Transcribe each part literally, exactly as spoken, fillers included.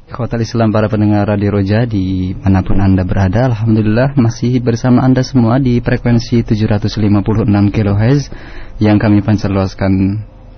Ikhwatal Islam, para pendengar Radio Roja di manapun Anda berada, alhamdulillah masih bersama Anda semua di frekuensi tujuh ratus lima puluh enam kilohertz yang kami pancarluaskan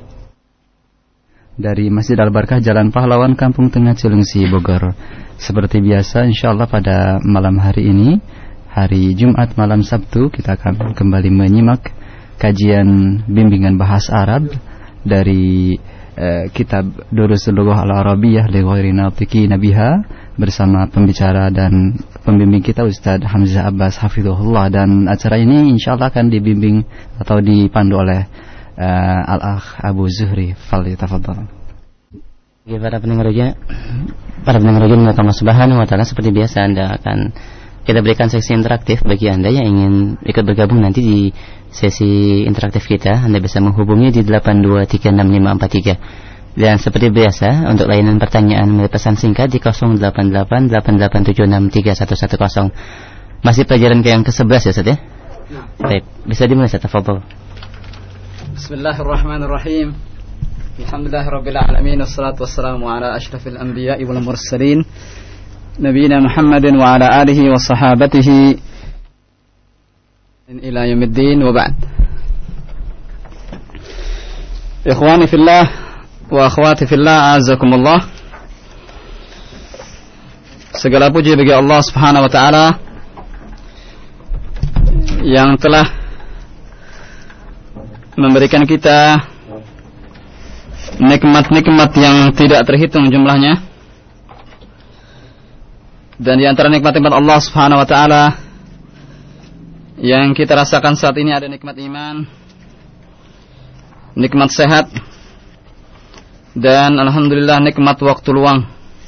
dari Masjid Al-Barkah, Jalan Pahlawan, Kampung Tengah, Cilengsi, Bogor. Seperti biasa, insyaallah pada malam hari ini, hari Jumat malam Sabtu, kita akan kembali menyimak kajian bimbingan bahasa Arab dari Uh, kitab Durusul Lughah Al-Arabiyyah li ghairi natiqina biha bersama pembicara dan pembimbing kita Ustaz Hamzah Abbas hafizahullah. Dan acara ini insyaallah akan dibimbing atau dipandu oleh uh, Al-Akh Abu Zuhri. Falyatafadhal. Bagi para pendengar Roja, para pendengar Roja Allah Subhanahu wa taala, seperti biasa Anda akan kita berikan seksi interaktif bagi Anda yang ingin ikut bergabung nanti di sesi interaktif kita. Anda bisa menghubungi di delapan dua tiga enam lima empat tiga. Dan seperti biasa, untuk layanan pertanyaan melalui pesan singkat di nol delapan delapan delapan delapan tujuh enam tiga satu satu nol. Masih pelajaran ke yang ke sebelas ya Ustaz ya? Baik, bisa dimulai Ustaz, tafadhol. Bismillahirrahmanirrahim. Alhamdulillahirabbil alamin, wassalatu wassalamu ala asyrafil anbiya'i wal mursalin nabiyina Muhammadin wa ala alihi wa sahabatihi ila yaumiddin wa ba'd. Ikhwani fillah wa akhwati fillah, a'azzakumullah. Segala puji bagi Allah Subhanahu wa taala yang telah memberikan kita nikmat-nikmat yang tidak terhitung jumlahnya. Dan di antara nikmat-nikmat Allah Subhanahu wa taala yang kita rasakan saat ini ada nikmat iman, nikmat sehat, dan alhamdulillah nikmat waktu luang.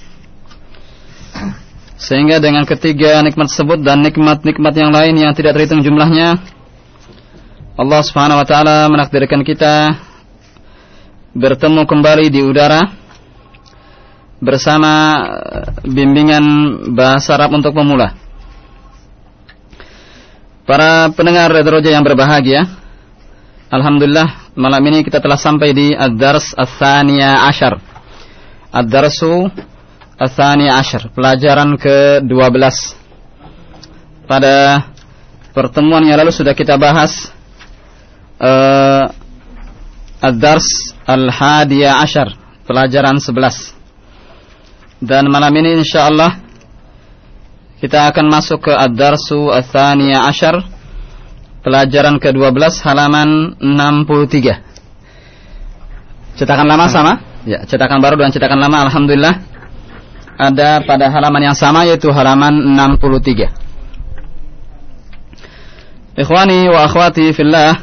Sehingga dengan ketiga nikmat tersebut dan nikmat-nikmat yang lain yang tidak terhitung jumlahnya, Allah Subhanahu wa taala menakdirkan kita bertemu kembali di udara bersama bimbingan bahasa Arab untuk pemula. Para pendengar Radio Roja yang berbahagia, alhamdulillah malam ini kita telah sampai di Ad-Dars Ats-Tsaniyah Asyar. Ad-Darsu Ats-Tsaniyah Asyar, pelajaran ke dua belas. Pada pertemuan yang lalu sudah kita bahas uh, Ad-Dars Al-Hadiyah Asyar, pelajaran sebelas. Dan malam ini insyaallah kita akan masuk ke Ad-Darsu Ats-Tsaniyah Asyar, pelajaran ke dua belas, halaman enam puluh tiga. Cetakan lama sama? Ya, cetakan baru dan cetakan lama alhamdulillah ada pada halaman yang sama, yaitu halaman enam puluh tiga. Ikhwani wa akhwati fillah,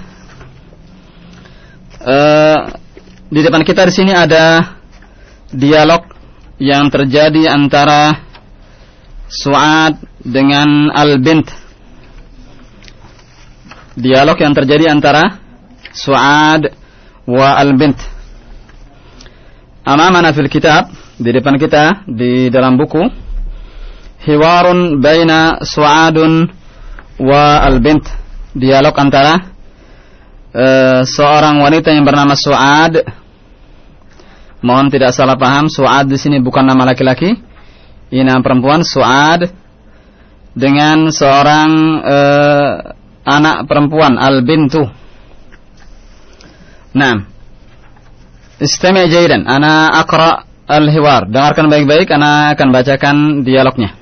uh, di depan kita di sini ada dialog yang terjadi antara Su'ad dengan Al-Bint. Dialog yang terjadi antara Su'ad wa Al-Bint. Amamana fil kitab, di depan kita di dalam buku, hiwarun baina Su'adun wa Al-Bint. Dialog antara uh, seorang wanita yang bernama Su'ad. Mohon tidak salah paham, Su'ad di sini bukan nama laki-laki, ini nama perempuan, Su'ad, dengan seorang uh, anak perempuan, Al-Bintu. Nah, istami' jaydan, ana aqra al-hiwar. Dengarkan baik-baik, ana akan bacakan dialognya.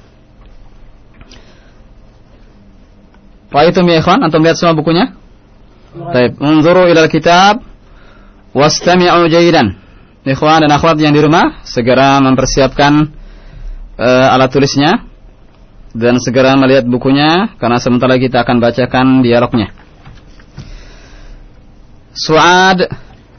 Ra'aitum ya ikhwan, antum lihat semua bukunya? Baik, unzuru ilal kitab wastami'u jaydan. Ikhwan dan akhwat yang di rumah, segera mempersiapkan uh, alat tulisnya dan segera melihat bukunya, karena sebentar lagi kita akan bacakan dialognya. Su'ad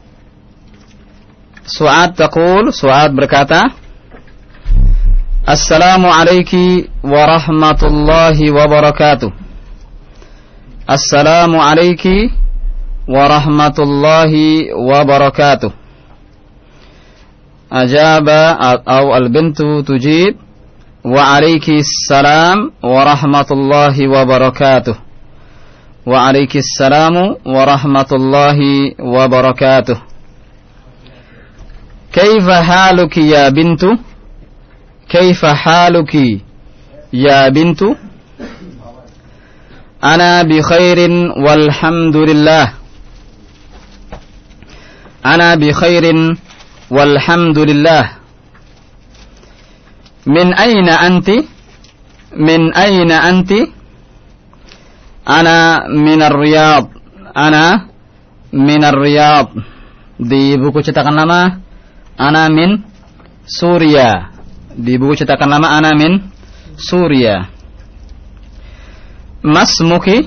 Su'ad taqul, Su'ad berkata, Assalamu alayki wa rahmatullahi wa barakatuh. Assalamu alayki wa rahmatullahi wa barakatuh. Ajaba atau al-bintu tujib, wa alaikis salam wa rahmatullahi wa barakatuh. Wa alaikis salamu wa rahmatullahi wa barakatuh. Kaifa haluki ya bintu? kaifa haluki ya bintu? Ana bi khairin walhamdulillah. Ana bi khairin walhamdulillah. Min aina anti? Min aina anti? Ana minar Riyadh. Ana minar Riyadh. Di buku cetakan lama ana min Suria. Di buku cetakan lama ana min Suria. Masmuki?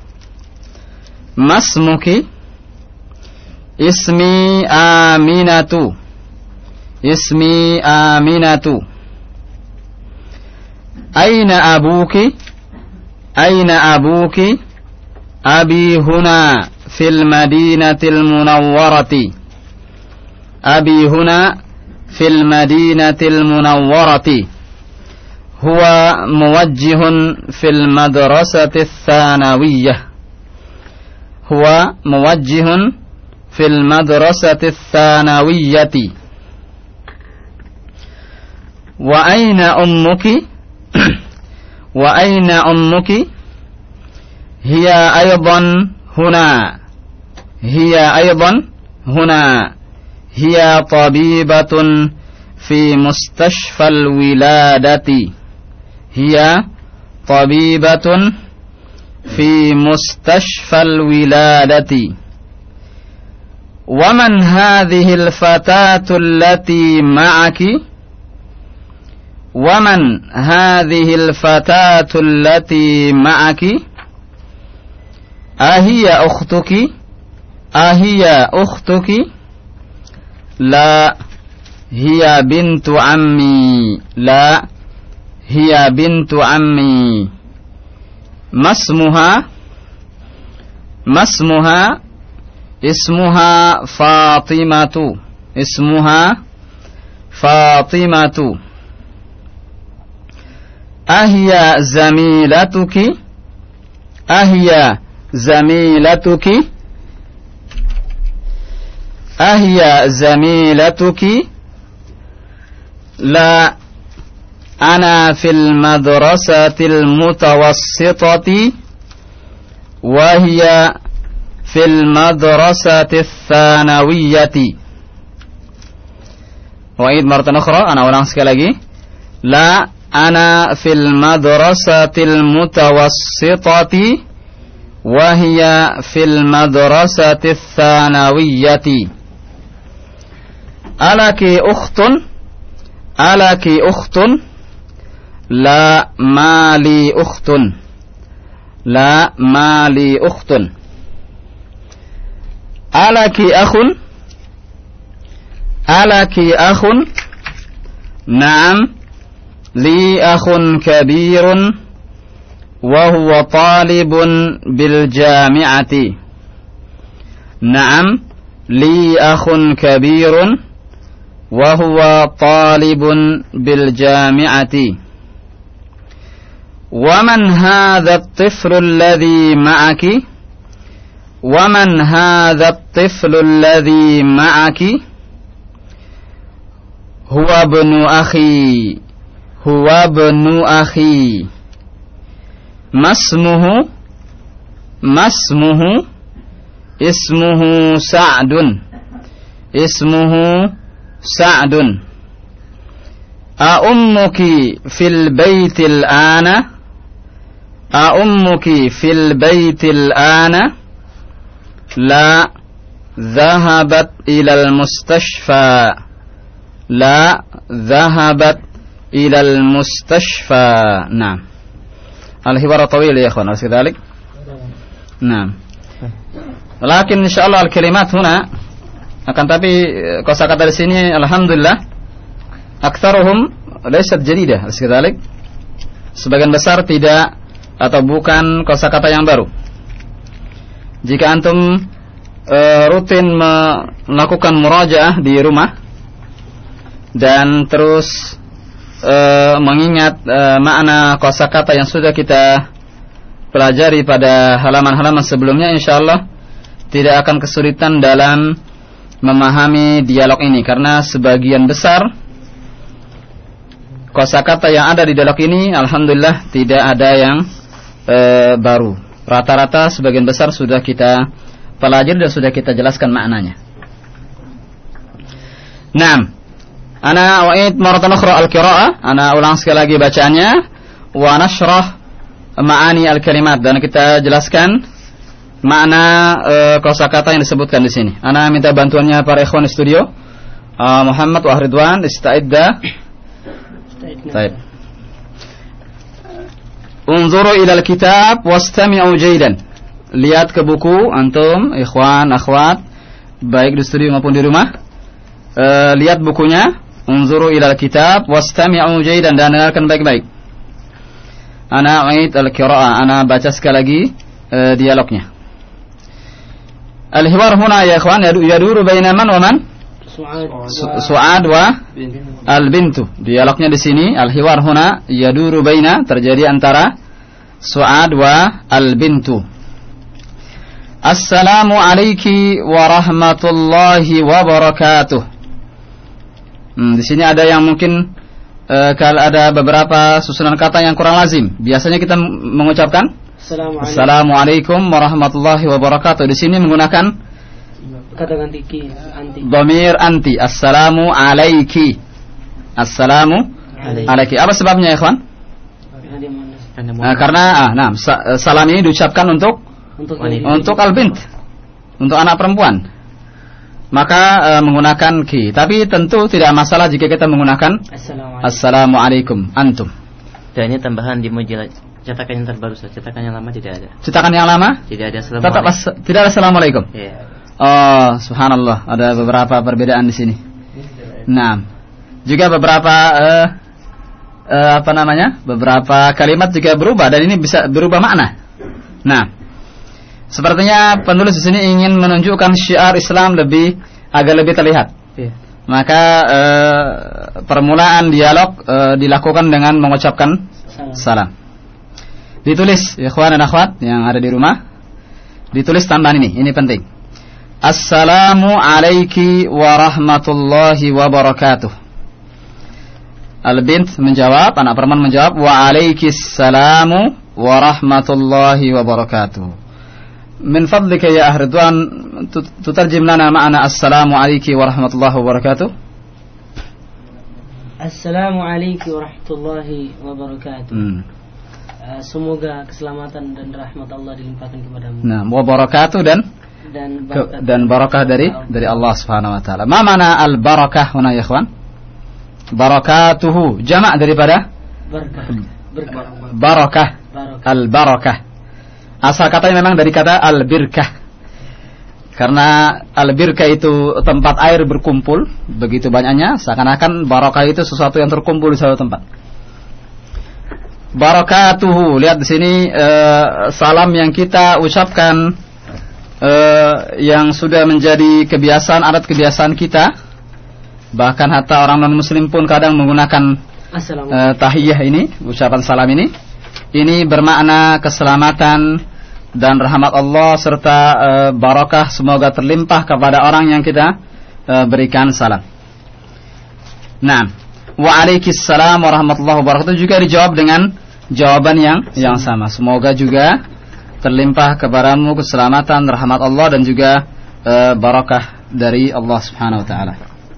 Masmuki? Ismi Aminatu. Ismi Aminatu. Aina abuki? Aina abuki? Abi huna fil madinatil munawwarati. Abi huna fil madinatil munawwarati. Huwa muwajjihun fil madrasati tsanawiyah. Huwa muwajjihun fil madrasati tsanawiyati. Wa aina ummuki? Wa aina ummuki? Hiya aydan huna. Hiya aydan huna. Hiya tabibatun fi mustashfal wiladati. Hiya tabibatun fi mustashfal wiladati. Wa man hadhihi al-fatatu allati ma'aki? Wa man hadhihi al-fatatu allati ma'aki? Ahiya ukhtuki? Ahiya ukhtuki? La, hiya bintu ammi. La, hiya bintu ammi. Masmuha? Masmuha? Ismuha Fatimatu. Ismuha Fatimatu. Ahiya zamilatuki? Ahiya zamilatuki? Ahiya zamilatuki? La, ana fil madrasatil mutawassitati wa hiya fil madrasatil tsanawiyati. Wa'id maratan ukhra, ana ulang sekali lagi. La, ana fil madrasatil mutawassitati wa hiya fil madrasatil tsanawiyati. Alaki ukhtun? Alaki ukhtun? La, mali ukhtun. La, mali ukhtun. Alaki akhun? Alaki akhun? Naam, li akhun kabirun wa huwa talibun bil jami'ati. Naam, li akhun kabirun wa huwa talibun bil jami'ati. Wa man hadha at-tiflu alladhi ma'aki? Wa man hadha at-tiflu alladhi ma'aki? Huwa ibnu akhi. Huwa ibnu akhi. Masmuhu? Masmuhu? Ismuhu Sa'dun. Ismuhu Sa'dun. A ummuki fil baytil ana? A ummuki fil baytil ana? La, dhahabat ilal mustashfa. La, dhahabat ilal mustashfa. Naam. Al-hiwar tawil ya ikhwan, alis kedalik? Naam. Lakin insyaallah al-kalimat huna, akan tapi kosakata di sini alhamdulillah aktsaruhum laysat jadidah, alis kedalik? Sebagian besar tidak atau bukan kosakata yang baru. Jika antum e, rutin melakukan murajaah di rumah dan terus e, mengingat e, makna kosakata yang sudah kita pelajari pada halaman-halaman sebelumnya, insyaallah tidak akan kesulitan dalam memahami dialog ini, karena sebagian besar kosakata yang ada di dialog ini alhamdulillah tidak ada yang uh, baru. Rata-rata sebagian besar sudah kita pelajari dan sudah kita jelaskan maknanya. Naam. Ana wa'id maratan ukhra al-qira'ah, ana ulang sekali lagi bacaannya wa nashrah ma'ani al-kalimat, dan kita jelaskan makna uh, kosakata yang disebutkan di sini. Ana minta bantuannya para ikhwan di studio. Uh, Muhammad wa Ridwan ista'idda. Baik. Unzuru ila al-kitab wastami'u jaydan. Lihat ke buku antum, ikhwan, akhwat, baik di studio maupun di rumah. Uh, lihat bukunya. Unzuru ila al-kitab wastami'u jaydan, dan dengarkan baik-baik. Ana a'id al-qira'ah, ana baca sekali lagi uh, dialognya. Al-hiwar huna ya ikhwan yaduru baina man wa man? Su'ad wa al-bintu. Dialognya di sini al-hiwar huna yaduru baina, terjadi antara Su'ad wa al-bintu. Assalamu alayki wa rahmatullahi wa barakatuh. Hmm, di sini ada yang mungkin uh, kalau ada beberapa susunan kata yang kurang lazim. Biasanya kita mengucapkan Assalamualaikum, Assalamualaikum warahmatullahi wabarakatuh. Di sini menggunakan kata ganti ki, anti. Dhamir anti. Assalamu alayki. Assalamu alayki. Apa sebabnya ya, ikhwan? Nah, karena ah, nah, salam ini diucapkan untuk untuk, untuk al-bint, untuk anak perempuan. Maka uh, menggunakan ki. Tapi tentu tidak masalah jika kita menggunakan Assalamualaikum, Assalamualaikum antum. Dan ini tambahan di mujilat cetakan yang terbaru, cetakan yang lama tidak ada. Cetakan yang lama? Tidak ada Assalamualaikum. Tetap as- tidak ada Assalamualaikum. Yeah. Oh, subhanallah, ada beberapa perbedaan di sini. Nah, juga beberapa uh, uh, apa namanya? Beberapa kalimat juga berubah, dan ini bisa berubah makna. Nah, sepertinya penulis di sini ingin menunjukkan syiar Islam lebih agar lebih terlihat. Yeah. Maka uh, permulaan dialog uh, dilakukan dengan mengucapkan salam. salam. Ditulis, ikhwan dan akhwat yang ada di rumah, ditulis tambahan ini, ini penting. Assalamu alayki wa rahmatullahi wa barakatuh. Al-bint menjawab, anak perempuan menjawab, wa alaikis salamu wa rahmatullahi wa barakatuh. Min fadlika ya Ridwan, tutarjim lana ma'ana assalamu alayki wa rahmatullahi wa barakatuh. Assalamu alayki wa rahmatullahi wa barakatuh. Hmm. Uh, semoga keselamatan dan rahmat Allah dilimpahkan kepadamu. Nah, wa barakatuh dan dan barakah, dan barakah dari dari Allah Subhanahu wa taala. Ma mana al barakah huna ya ikhwan? Barakatuhu jamak daripada barakah. Barakah. Al barakah. Asal katanya memang dari kata al birkah. Karena al birkah itu tempat air berkumpul begitu banyaknya, seakan-akan barakah itu sesuatu yang terkumpul di satu tempat. Barakatuhu, lihat di sini uh, salam yang kita ucapkan Uh, yang sudah menjadi kebiasaan, adat kebiasaan kita. Bahkan hatta orang non muslim pun kadang menggunakan uh, tahiyah ini, ucapan salam ini. Ini bermakna keselamatan dan rahmat Allah serta uh, barakah semoga terlimpah kepada orang yang kita uh, berikan salam. Nah, wa alaikissalam warahmatullahi wabarakatuh juga dijawab dengan jawaban yang yang sama. Semoga juga terlimpah kepadamu keselamatan, rahmat Allah dan juga uh, barakah dari Allah Subhanahu wa taala.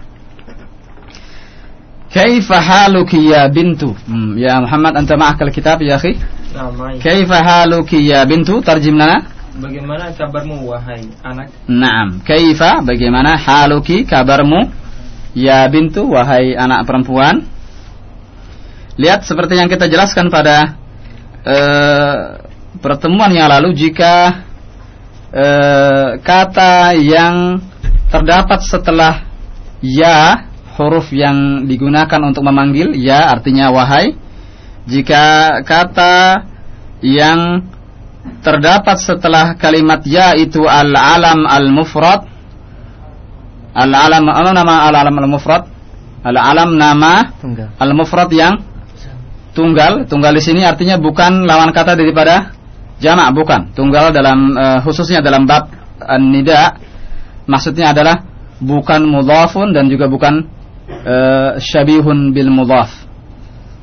Kaifa haluki ya bintu? Hmm, ya Muhammad, anta ma'akal kitab ya akhi? Naam. Kaifa haluki ya bintu? Tarjim lana. Bagaimana kabarmu wahai anak? Naam. Kaifa, bagaimana haluki, kabarmu ya bintu, wahai anak perempuan? Lihat seperti yang kita jelaskan pada uh, pertemuan yang lalu, jika e, kata yang terdapat setelah ya, huruf yang digunakan untuk memanggil ya artinya wahai. Jika kata yang terdapat setelah kalimat ya itu al-alam al-mufrad, al-alam, apa nama al-alam al-mufrad? Al-alam nama al-mufrad yang tunggal. Tunggal di sini artinya bukan lawan kata daripada jamak, bukan. Tunggal dalam uh, khususnya dalam bab an-nida maksudnya adalah bukan mudhafun dan juga bukan uh, syabihun bil mudhaf.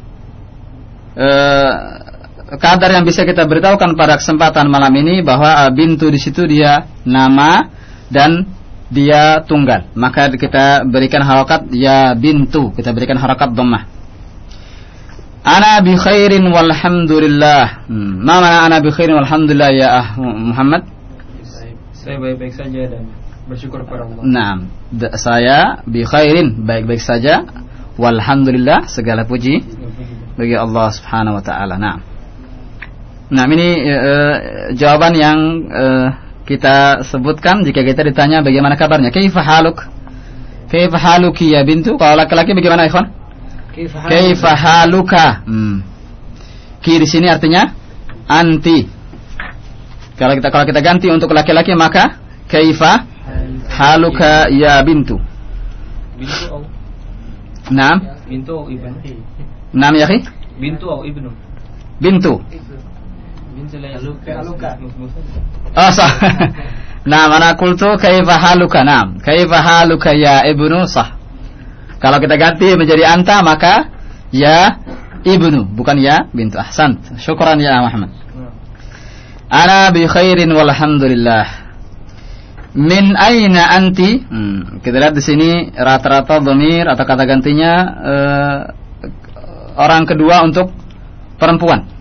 uh, kadar yang bisa kita beritahukan pada kesempatan malam ini bahwa bintu di situ dia nama dan dia tunggal, maka kita berikan harokat ya bintu, kita berikan harokat dhammah. Ana bi khairin walhamdulillah. Hmm. Ma mana ana bi khairin walhamdulillah ya ah Muhammad? Saya baik-baik saja dan bersyukur kepada Allah. Naam, saya bi khairin, baik-baik saja, walhamdulillah, segala puji bagi Allah Subhanahu wa taala. Naam. Nah, ini uh, jawaban yang uh, kita sebutkan jika kita ditanya bagaimana kabarnya. Kaifa haluk? Kaifa haluki ya bintu? Kalau laki-laki bagaimana, ikhwan? Kaifa haluka? Hmm. Ki di sini artinya anti. Kalau kita kalau kita ganti untuk laki-laki maka kaifa haluka ya bintu? Bintu atau Naam. bintu atau ibnu? Naam ya akhi? Bintu atau ibnu? Bintu. Bintu la haluka. Oh, sah. Nah, mana kultu kaifa haluka? Naam. Kaifa haluka ya ibnu? Sah. Kalau kita ganti menjadi anta maka ya ibnu, bukan ya bintu. Ahsan. Syukran ya Muhammad. Ana bi khairin walhamdulillah. Min aina anti? Hmm, kita lihat di sini rata-rata dhamir atau kata gantinya uh, orang kedua untuk perempuan.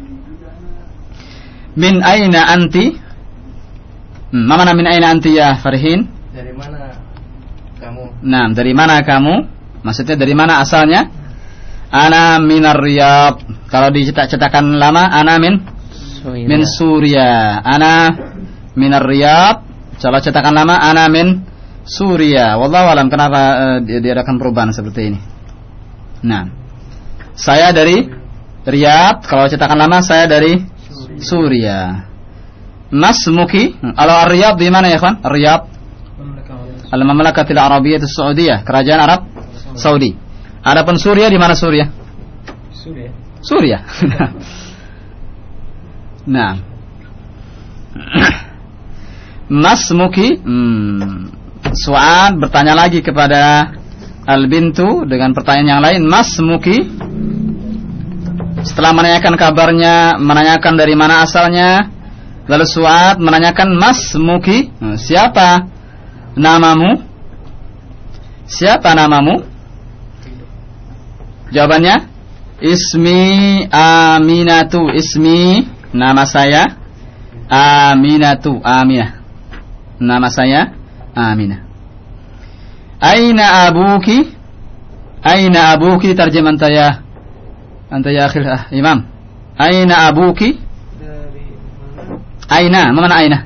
Min aina anti? Hmm, mana min aina anti ya Farhin? Dari mana kamu? Nah, dari mana kamu? Maksudnya dari mana asalnya? Ana minar Riyadh. Kalau dicetak-cetakan lama, ana min Suriah. Min Suriah. Ana minar Riyadh. Kalau cetakan lama, ana min Suriah. Wallahu alam kenapa uh, diadakan perubahan seperti ini. Nah, saya dari Riyadh. Kalau cetakan lama, saya dari Suriah. Masmuki, kalau Riyadh di mana ya kawan? Riyadh Al-Mamlakatil Arabiyyah As-Saudiyah, kerajaan Arab Saudi. Adapun Suriah di mana Suriah? Suriah. Suriah. Nah. Masmuki, hmm. Su'ad bertanya lagi kepada Al-Bintu dengan pertanyaan yang lain. Masmuki, setelah menanyakan kabarnya, menanyakan dari mana asalnya, lalu Su'ad menanyakan Masmuki, siapa namamu? Siapa namamu? Jawabannya Ismi Aminatu. Ismi, nama saya Aminatu. Aminah, nama saya Aminah. Aina abuki? Aina abuki terjemah anta ya Anta ya akhil ah, Imam. Aina abuki? Aina, mana aina?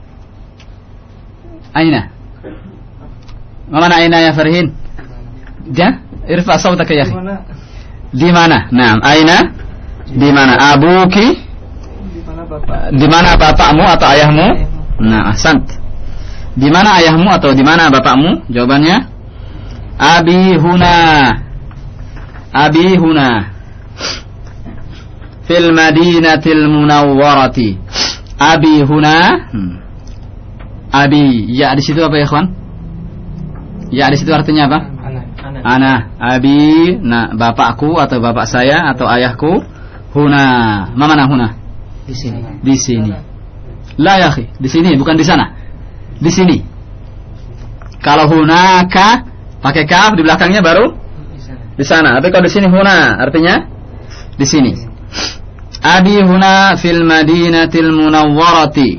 Aina. Mana aina ya Farhin? Ja? Irfa sautaka ya akhi. Di mana? Naam, aina? Di mana? Abuki? Di mana bapakmu atau ayahmu? Nah, ahsant. Di mana ayahmu atau di mana bapakmu? Jawabannya Abi huna. Abi huna. Fil Madinatil Munawwarati. Abi huna. Hmm. Abi, ya di situ apa ya, kawan? Ya di situ artinya apa? Ana. Ana. Ana. Abi, nah bapakku atau bapak saya atau ayahku. Huna. Mana huna? Di sini. Di sini. La ya akhi, di sini bukan di sana. Di sini. Kalau hunaka pakai kaf di belakangnya baru di sana. Tapi kalau di sini huna artinya di sini. Abi huna fil Madinatil Munawwarati.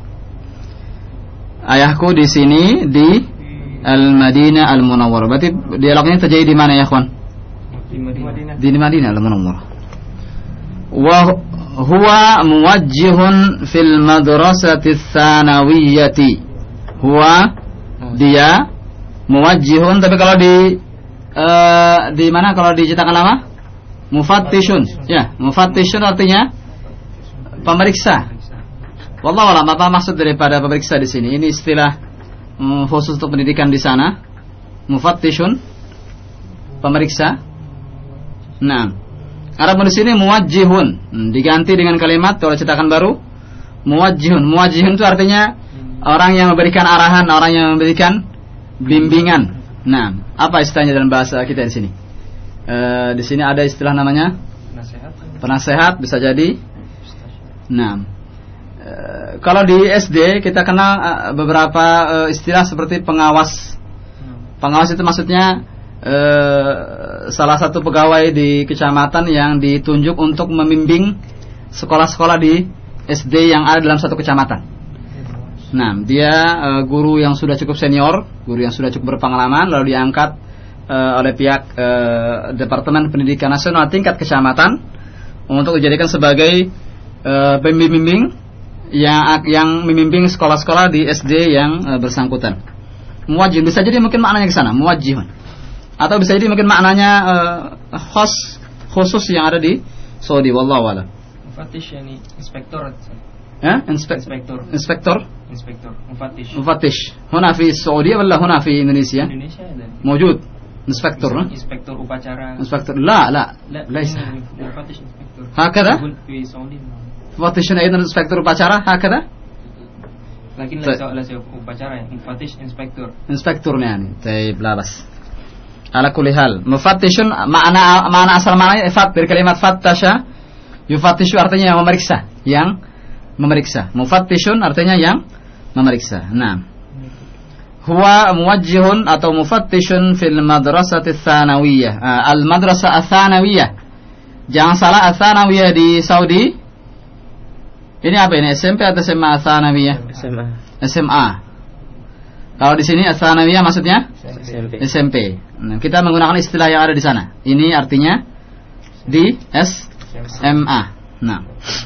Ayahku di sini di Al-Madinah Al-Munawwarah. Berarti dialognya terjadi di mana ya, kawan? Di Madinah. Di Madinah Al-Munawwarah. Wa huwa muwajjihun fil madrasati tsanawiyyati. Huwa dia muwajjihun, tapi kalau di uh, di mana kalau dicetakan lama? Mufattishun. Ya, mufattishun artinya pemeriksa. Wallahu a'lam apa maksud daripada pemeriksa di sini. Ini istilah um, khusus untuk pendidikan di sana. Mufattishun, pemeriksa. Nah, adapun di sini muwajjihun, hmm, diganti dengan kalimat kalau cetakan baru muwajjihun. Muwajjihun itu artinya orang yang memberikan arahan, orang yang memberikan bimbingan. Nah, apa istilahnya dalam bahasa kita di sini? E, di sini ada istilah namanya Nasihat. penasehat bisa jadi. Nah, e, kalau di S D kita kenal e, beberapa e, istilah seperti pengawas. Pengawas itu maksudnya e, salah satu pegawai di kecamatan yang ditunjuk untuk membimbing sekolah-sekolah di S D yang ada dalam satu kecamatan. Nah, dia e, guru yang sudah cukup senior, guru yang sudah cukup berpengalaman, lalu diangkat e, oleh pihak e, Departemen Pendidikan Nasional tingkat kecamatan untuk dijadikan sebagai e, pembimbing yang yang membimbing sekolah-sekolah di S D yang e, bersangkutan. Muwajjih bisa jadi mungkin maknanya ke sana, muwajjihun. Atau bisa jadi mungkin maknanya e, khos khusus yang ada di Saudi, wallahu a'lam. Mufatish yani inspektor. Ya, Inspe- inspektor. Inspektor. Inspektor. Mufatish. مفتش هنا في السعودية ولا هنا في إندونيسيا؟ Indonesia ada. موجود inspektor. Inspektor upacara. inspektor لا لا لا ليس مفتش inspektor. هكذا في سعودي. مفتش أيضا inspektor upacara هكذا لكن ليس ليس upacara ya. Mufatish inspektor. inspektor يعني طيب لا بس على كل حال مفتش معنى معنى asal maknanya fat dari kalimat fattasha yufattishu artinya yang memeriksa yang memeriksa mufattishun artinya yang memeriksa. Nah, huwa muwajjihun atau mufattishun fil madrasati tsanawiyah. Uh, al madrasah tsanawiyah. Jangan salah, tsanawiyah di Saudi. Ini apa ini? S M P atau S M A tsanawiyah? S M A. S M A. Kalau di sini tsanawiyah maksudnya S M P. S M P. Nah, kita menggunakan istilah yang ada di sana. Ini artinya di S M A. Nah.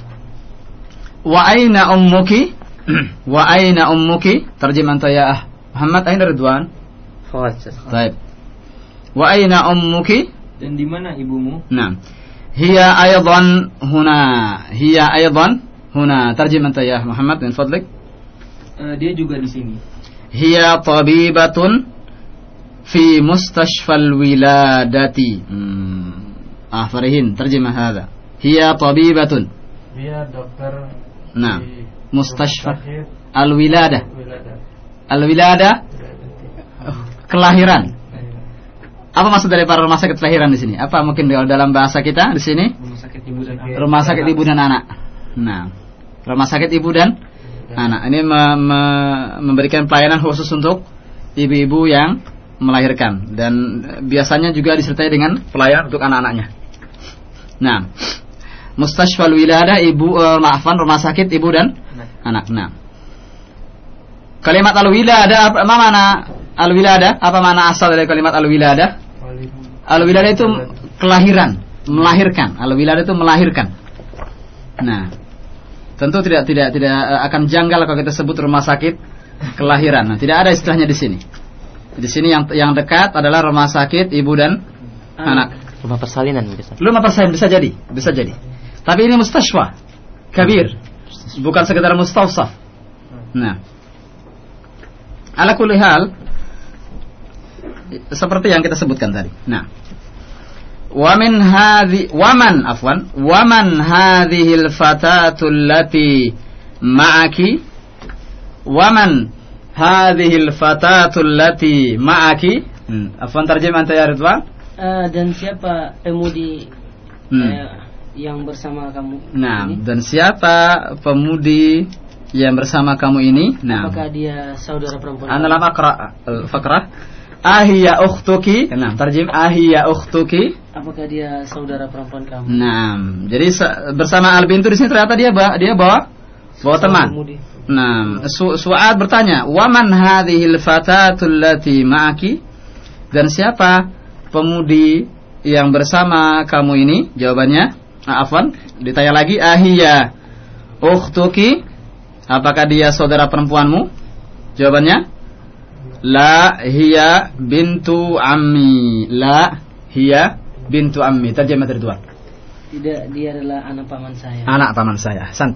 Wa aina ummuki? Wa aina ummuki? Terjemah anta ya Muhammad, aina Ridwan? Fawad. Baik. Wa aina ummuki? Dan di mana ibumu? Nah. Hiya aydan huna. Hiya aydan huna. Terjemah anta ya Muhammad min fadlik? Uh, dia juga di sini. Hiya tabibatun fi mustashfal wiladati. Hmm. Ah, farihin. Terjemah hada. Hiya tabibatun. Dia dokter. Nah, di mustashfa sakit al-wilada. wilada. Al-wilada kelahiran. Apa maksud dari para rumah sakit kelahiran di sini? Apa mungkin dalam bahasa kita di sini? Rumah sakit ibu dan anak. Rumah sakit ibu dan anak. Nah, rumah sakit ibu dan anak ini me- me- memberikan pelayanan khusus untuk ibu-ibu yang melahirkan dan biasanya juga disertai dengan pelayanan untuk anak-anaknya. Nah, Mustashfal wilada ibu uh, maafan rumah sakit ibu dan anak. Nah, kalimat al-wilada apa mana al-wilada? Apa mana asal dari kalimat al-wilada? Al-wilada itu kelahiran, melahirkan. Al-wilada itu melahirkan. Nah, tentu tidak tidak tidak akan janggal kalau kita sebut rumah sakit kelahiran. Nah, tidak ada istilahnya di sini. Di sini yang yang dekat adalah rumah sakit ibu dan anak. Rumah persalinan bisa. Rumah persalinan bisa jadi, bisa jadi. Tapi ini mustashfa kabir, bukan sekedar mustawsaf. Nah, ala kulli hal seperti yang kita sebutkan tadi. Nah, wa min hadhi wa man afwan wa man hadhihi al-fatatu allati ma'aki wa man hadhihi al-fatatu allati ma'aki. Hmm. Afwan terjemah anta ya Ridwan? Uh, dan siapa pemudi Hmm. eh, yang bersama kamu Nah, ini? dan siapa pemudi yang bersama kamu ini? Nah, Apakah dia saudara perempuan? ana lam aqra al-faqrah. Ahiya ukhtuki? Nah, terjem ahiya ukhtuki. Apakah dia saudara perempuan kamu? Nah, jadi bersama al-bintu di sini ternyata dia bawa, dia bawa bawa teman. Pemudi. Nah, Su Su'ad bertanya, "Wa man hadhil fatatul lati ma'aki?" Dan siapa pemudi yang bersama kamu ini? Jawabannya, nah, afwan, ditanya lagi, ahiya ukhtuki? Apakah dia saudara perempuanmu? Jawabannya, la hiya bintu ammi. La hiya bintu ammi. Terjemah dari dua. Tidak, dia adalah anak paman saya. Anak paman saya. Sant.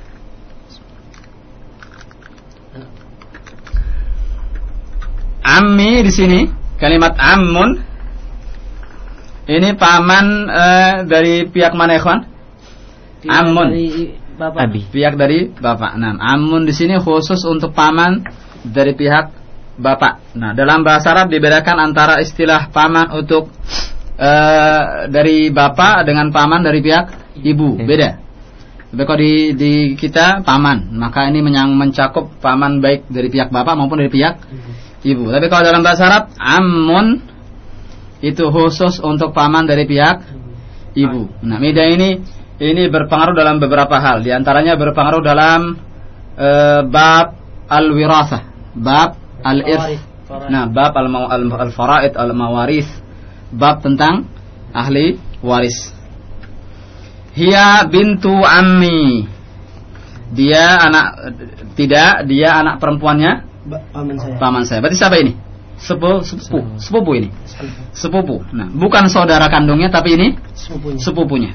Ammi di sini kalimat ammun ini paman uh, dari pihak mana, ikhwan? Dia Ammun. dari bapak. Abi. Pihak dari bapak. Nah, ammun di sini khusus untuk paman dari pihak bapak. Nah, dalam bahasa Arab dibedakan antara istilah paman untuk uh, dari bapak dengan paman dari pihak ibu, beda. Tapi kalau di, di kita paman, maka ini menyang, mencakup paman baik dari pihak bapak maupun dari pihak ibu. Tapi kalau dalam bahasa Arab, ammun itu khusus untuk paman dari pihak ibu. Nah, beda ini ini berpengaruh dalam beberapa hal. Di antaranya berpengaruh dalam uh, bab al-wirasah, bab al-irth. Nah, bab al-faraid, al-mawaris, bab tentang ahli waris. Hiya bintu ammi. Dia anak tidak, dia anak perempuannya paman saya. Paman saya. Berarti siapa ini? Sepupu, sepupu, sepupu ini. Sepupu. Nah, bukan saudara kandungnya tapi ini Sepupunya. sepupunya.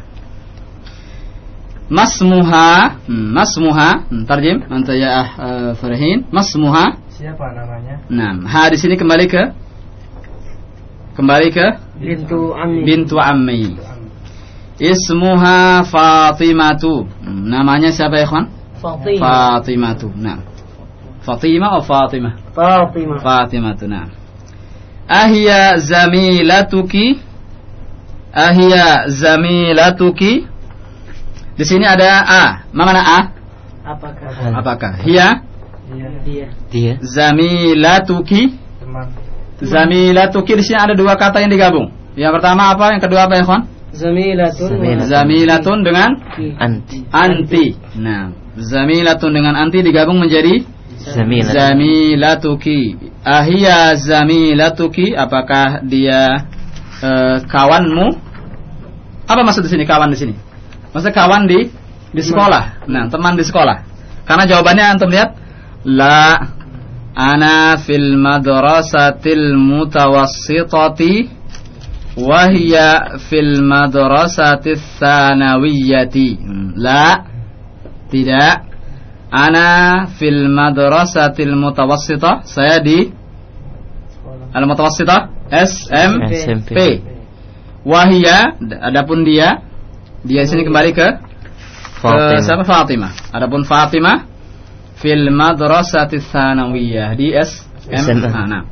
Masmuha, hmm, masmuha, hmm, tarjim anta ya uh, Farihin. Masmuha. Siapa namanya? Nah, ha di sini kembali ke kembali ke Bintu ammi. bintu ammi. Ismuha Fatimatu. Hmm, namanya siapa ya, ikhwan? Fatimah. Fatimatu. Nah. Fatimah atau Fatimah? Fatimah. Fatimatu. Nah. Ahya zamilatuki. Ahya zamilatuki. Di sini ada a. Mana a? Apakah? Apakah? Hiya Dia. Dia. Dia. zamilatuki. Teman. Zamilatuki di sini ada dua kata yang digabung. Yang pertama apa? Yang kedua apa ya, ikhwan? Zamilatun. Zamilatun. Zamilatun dengan Anti. anti. Nah, zamilatun dengan anti digabung menjadi Zamilat. zamilatuki. Ahia zamilatuki, apakah dia uh, kawanmu? Apa maksud di sini kawan di sini? Maksudnya kawan di di sekolah. Nah, teman di sekolah. Karena jawabannya antum lihat, la ana fil madrasatil mutawassitati wahia fil madrasatis tsanawiyati. La, tidak. Ana fil madrasatil mutawassitah, saya di al mutawassitah S M P. Wahia, adapun dia, dia sini kembali ke Fatimah. siapa? Fatimah. Adapun Fatimah fil madrasatis tsanawiyah di S M P. Nah.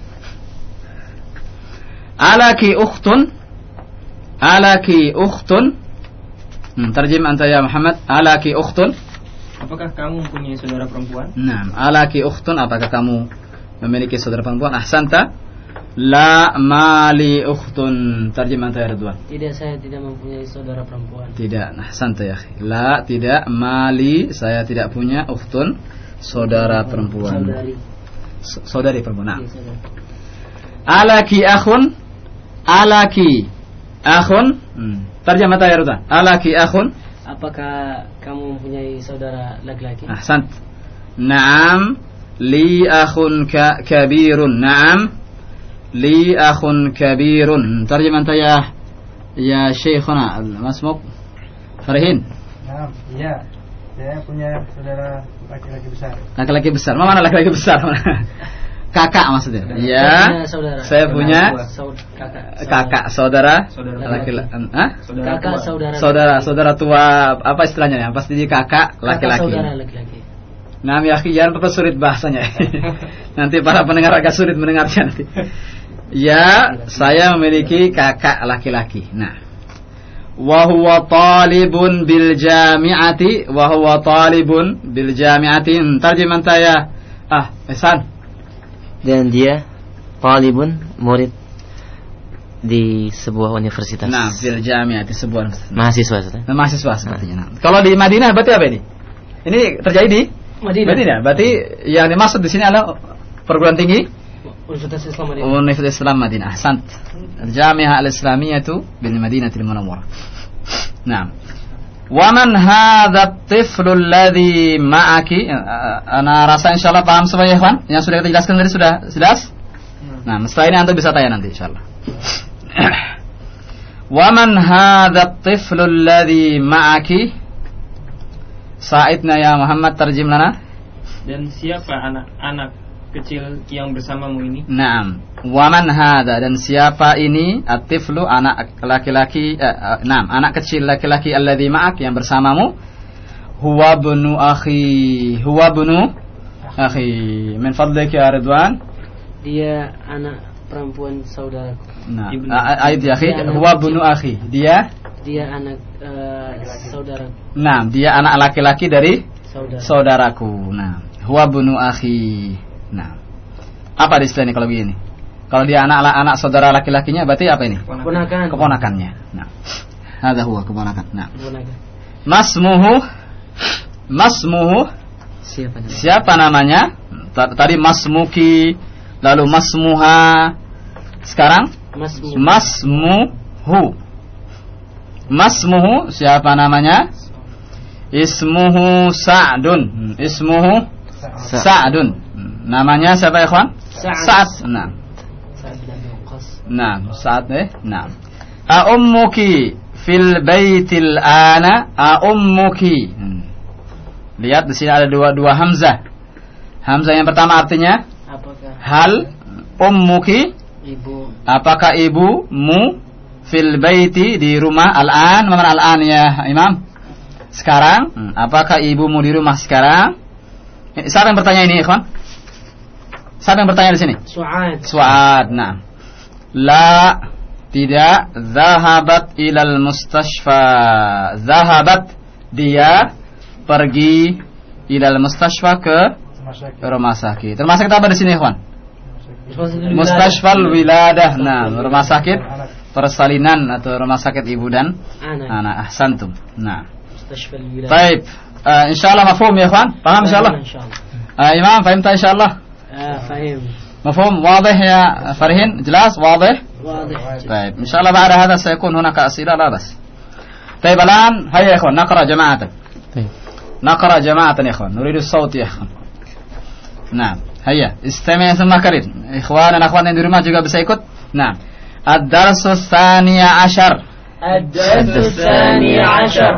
Alaki ukhtun. Alaki ukhtun. Hmm, tarjim anta ya Muhammad. Alaki ukhtun. Apakah kamu punya saudara perempuan? Nah, alaki ukhtun, apakah kamu memiliki saudara perempuan? Ahsanta. La mali ukhtun. Tarjim anta ya Ridwan. Tidak, saya tidak mempunyai saudara perempuan. Tidak. Ahsanta ya akhi. La, tidak. Mali, saya tidak punya. Ukhtun, saudara perempuan. Saudari. S- Saudari perempuan. Nah. Iya, saudari. Alaki akhun. Alaki akhun. Hmm. Tarjim anta ya Ridwan. Alaki akhun. Apakah kamu mempunyai saudara laki-laki? Ahsant. Naam, li akhun ka kabirun. Naam, li akhun kabirun. Tarjim anta ya ya Syekhuna Masmuk Farihin. Nah, iya. Saya punya saudara laki-laki besar. Laki-laki besar. Mana laki-laki besar? Kakak maksudnya. Ya. Punya saudara. Saya punya Saud- kakak. kakak, saudara, Saudara laki-laki. Hah? Saudara Kakak tua. saudara. Saudara, saudara tua, apa istilahnya ya? Pasti di kakak Kakak laki-laki. saudara laki-laki. Nah, ya akhi, jangan persulit bahasanya. Nanti para pendengar agak sulit mendengarnya nanti. Ya, saya memiliki kakak laki-laki. Nah, wa huwa talibun bil jami'ati, wa huwa talibun bil jami'ati. Tarjim anta ya. Ah, Ihsan. Dan dia talibun, murid di sebuah universitas. Nah, bil jami'ati sebuah universitas. Mahasiswa, Ustaz. Nah, mahasiswa sepertinya. Nah, kalau di Madinah berarti apa ini? Ini terjadi di Madinah. Madinah. Berarti yang dimaksud di sini adalah perguruan tinggi Universitas Islam Madinah. Universitas Islam Madinah. Sant. Al-Jami'ah Al-Islamiyatu bil Madinatil Munawwarah. Nah. Wa man hadha at-tiflu alladhi ma'aki? Ana rasa insyaallah paham semua ya, ikhwan. Yang sudah kita jelaskan tadi sudah jelas? Nah, setelah ini antum bisa tanya nanti insyaallah. Wa man hadha at-tiflu alladhi ma'aki? Sa'idna ya Muhammad, tarjim lana. Dan siapa anak-anak kecil yang bersamamu ini? Naam. Wa man hadha, dan siapa ini at-tiflu, anak laki-laki, eh, naam, anak kecil laki-laki alladzi ma'ak yang bersamamu? Huwa ibnu akhi. Huwa ibnu akhi. Min fadlika ya Ridwan. Dia anak perempuan saudaraku. Nah, Ibnu. ayat ya akhi, Dia anak huwa kecil. ibnu akhi. Dia Dia anak eh, saudara. Nah, dia anak laki-laki dari Saudara. saudaraku. Nah, huwa bunu akhi. Nah, apa istilah ini kalau begini? Kalau dia anak-anak saudara laki-lakinya berarti apa ini? Keponakan. Keponakannya. Nah, hadza huwa keponakan. Nah, Keponakan. masmuhu masmuhu Siapa namanya? siapa namanya? Tadi masmuki, lalu masmuha. Sekarang Masmu. masmuhu. Masmuhu siapa namanya? Ismuhu Sa'dun. Hmm, Ismuhu Sa'dun. Hmm, Namanya siapa ya, ikhwan? Sa'ad. Nah. Sa'ad bin Abi Waqqas. Nah, Sa'ad eh. Nah. A ummuki fil baitil ana a ummuki. Hmm. Lihat di sini ada dua dua hamzah. Hamzah yang pertama artinya Apakah hal ummuki, ibu apakah ibumu fil baiti di rumah al-an, mana al-an ya Imam? Sekarang, hmm, apakah ibumu di rumah sekarang? Eh, Siapa yang bertanya ini, ikhwan? Siapa yang bertanya di sini? Su'ad. Su'ad. Nah. La, tidak. Zahabat ilal mustashfa. Zahabat, dia pergi ilal mustashfa ke rumah sakit. Rumah sakit apa di sini, ikhwan? Mustashfal wiladah. Nah, rumah sakit persalinan atau rumah sakit ibu dan Anak. anak. Ahsantum. Nah. Mustashfal wilayah. Baik. Uh, insyaallah mafhum ya, ikhwan? Paham insyaallah? Insyaallah. Uh, Imam, fahimta insyaallah? Ah, fahim. مفهوم واضح يا فرهين جلاس واضح واضح. طيب إن شاء الله بعد هذا سيكون هناك أسئلة لا بس طيب الآن هيا يا إخوان نقرأ جماعة طيب. نقرأ جماعة يا إخوان نريد الصوت يا إخوان نعم هيا استمع ثم كرر إخواننا أخواننا di rumah juga bisa ikut نعم الدرس الثاني عشر الدرس الثاني عشر.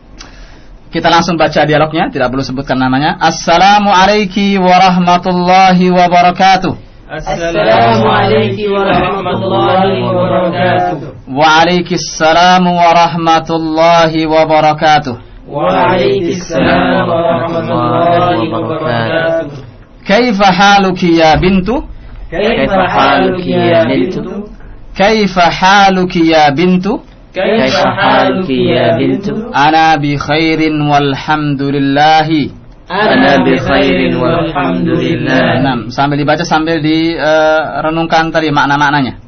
Kita langsung baca dialognya, tidak perlu sebutkan namanya. Assalamualaikum warahmatullahi wabarakatuh. Assalamualaikum warahmatullahi wabarakatuh. Waalaikumsalam warahmatullahi wabarakatuh. Waalaikumsalam warahmatullahi wabarakatuh. Kaifa haluki ya bintu? Kaifa haluki ya bintu? Kaifa haluki ya bintu? كيف حالك يا بنت؟ Ana bi khairin walhamdulillahi. Ana bi khairin walhamdulillah. Nah, sambil dibaca sambil direnungkan tadi makna-maknanya.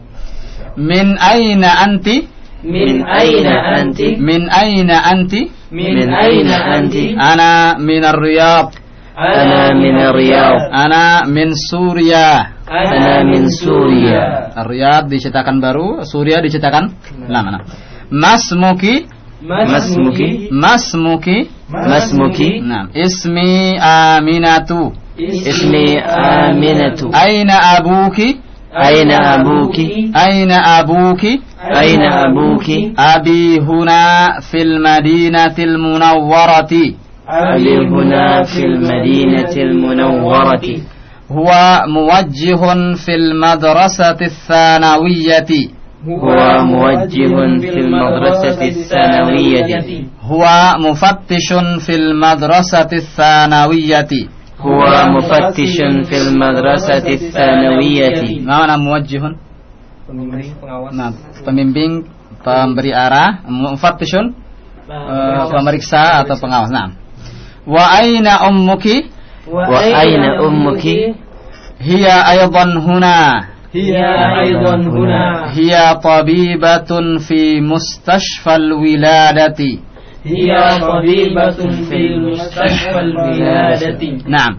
Min aina anti? Min aina anti? Min aina anti? Min aina anti? Ana min ar-Riyadh. أنا من الرياض. Ana min Suria. أنا من سوريا. Riyadh dicetakan baru, Suria dicetakan lama. Nah. Masmuki? Masmuki? Masmuki? ما اسمك؟ Nah, ismi Aminatu. اسمي آمنة. Aina abuki? أين أبوك؟ Aina abuki? أين أبوك؟ Abi huna fil madinatil munawwarati. أبي هنا في المدينة المنورة. Huwa muwajjihun fil madrasati tsanawiyati. هو موجه في المدرسة الثانوية. Huwa mufattishun fil madrasati tsanawiyati. هو مفتش في المدرسة الثانوية. Mana muwajjihun? Pembimbing, pengawas. Nah, pembimbing, pemberi arah, mufattishun uh, pemeriksa atau pengawas. Nah. Wa aina ummuki? وأين أمك؟ Hiya aydan huna. هي أيضا هنا. Hiya tabibatun fi mustashfal wiladati. هي طبيبة في المستشفى الولادة. نعم.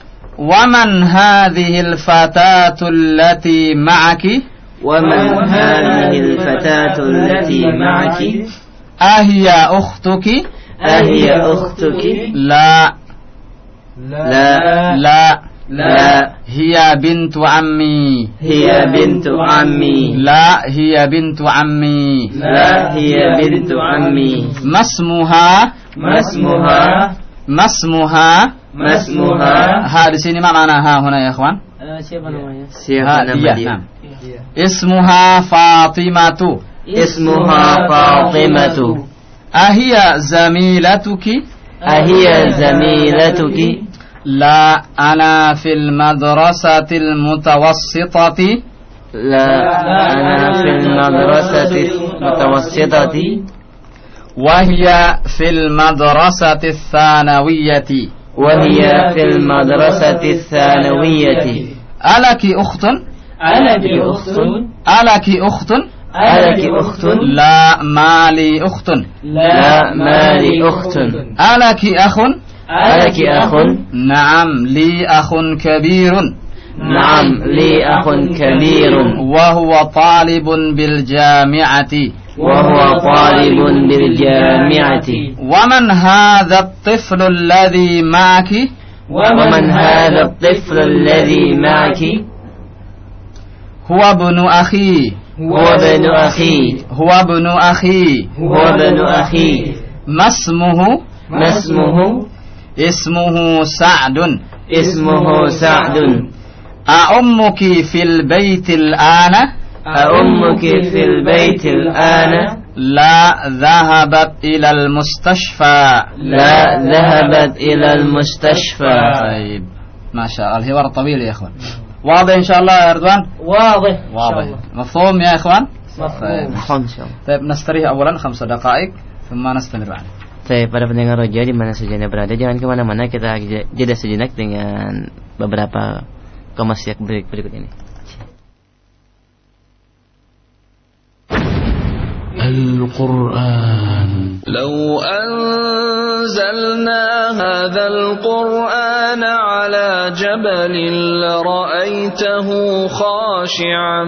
ومن هذه الفتاة التي معك؟ ومن هذه الفتاة التي معك؟ أهي أختك؟ أهي أختك؟ لا لا لا لا هي بنت عمي. هي بنت عمي. لا هي بنت عمي. لا هي بنت عمي. ما اسمها؟ ما اسمها؟ ما اسمها؟ ما اسمها؟ ها di sini ma mana ha huna ya ikhwan? Eh, siapa namanya? Siapa nama dia? dia? Nah. Ismuha Fatimatu. اسمها فاطمة. Ahiya zamilatuki? أهي زميلتك؟ لا أنا في المدرسة المتوسطة. لا أنا في المدرسة المتوسطة. وهي في المدرسة الثانوية وهي في المدرسة الثانوية ألك أخت ألك أخت ألك أخت ألك أخت لا ما لي أخت لا ما لي أخت ألك أخ ألك أخ نعم لي أخ كبير نعم لي أخ كبير وهو طالب بالجامعة وهو طالب بالجامعة ومن هذا الطفل الذي معك ومن هذا الطفل الذي معك هو ابن أخي هو ابن أخي هو ابن أخي هو ابن أخي ما اسمه ما اسمه اسمه سعد اسمه سعد أأمك في البيت الآن أأمك في البيت الآن لا ذهبت إلى المستشفى لا ذهبت إلى المستشفى. طيب ما شاء الله الحوار طويل يا إخوان. واضح إن شاء الله يا رضوان؟ واضح واضح مفهوم يا إخوان؟ مفهوم. إن شاء الله. طيب نستريح أولا خمس دقائق ثم نستمر بعد. Saya para pendengar roja di mana saja Anda berada, jangan kemana-mana, kita jeda sejenak dengan beberapa komasiak berikut berikut ini. القرآن لو أنزلنا هذا القرآن على جبل لرأيته خاشعا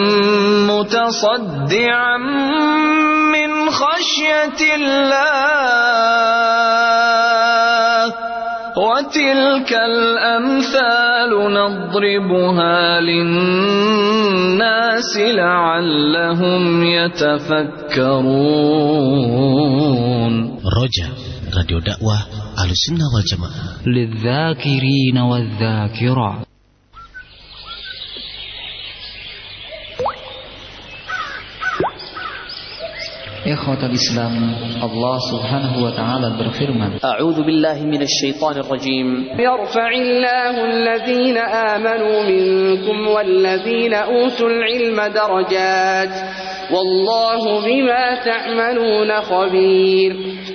متصدعا من خشية الله وتلك الأمثال نضربها للناس لعلهم يتفكرون. رجاء راديو دعوة أهل السنة والجماعة للذاكرين والذاكرات. Ikhwatal Islam, Allah Subhanahu wa taala berfirman, A'udzu billahi minasy syaithanir rajim. Yarfa'illahu alladhina amanu minkum walladhina utul ilma darajat. Wallahu bima ta'maluna khabir.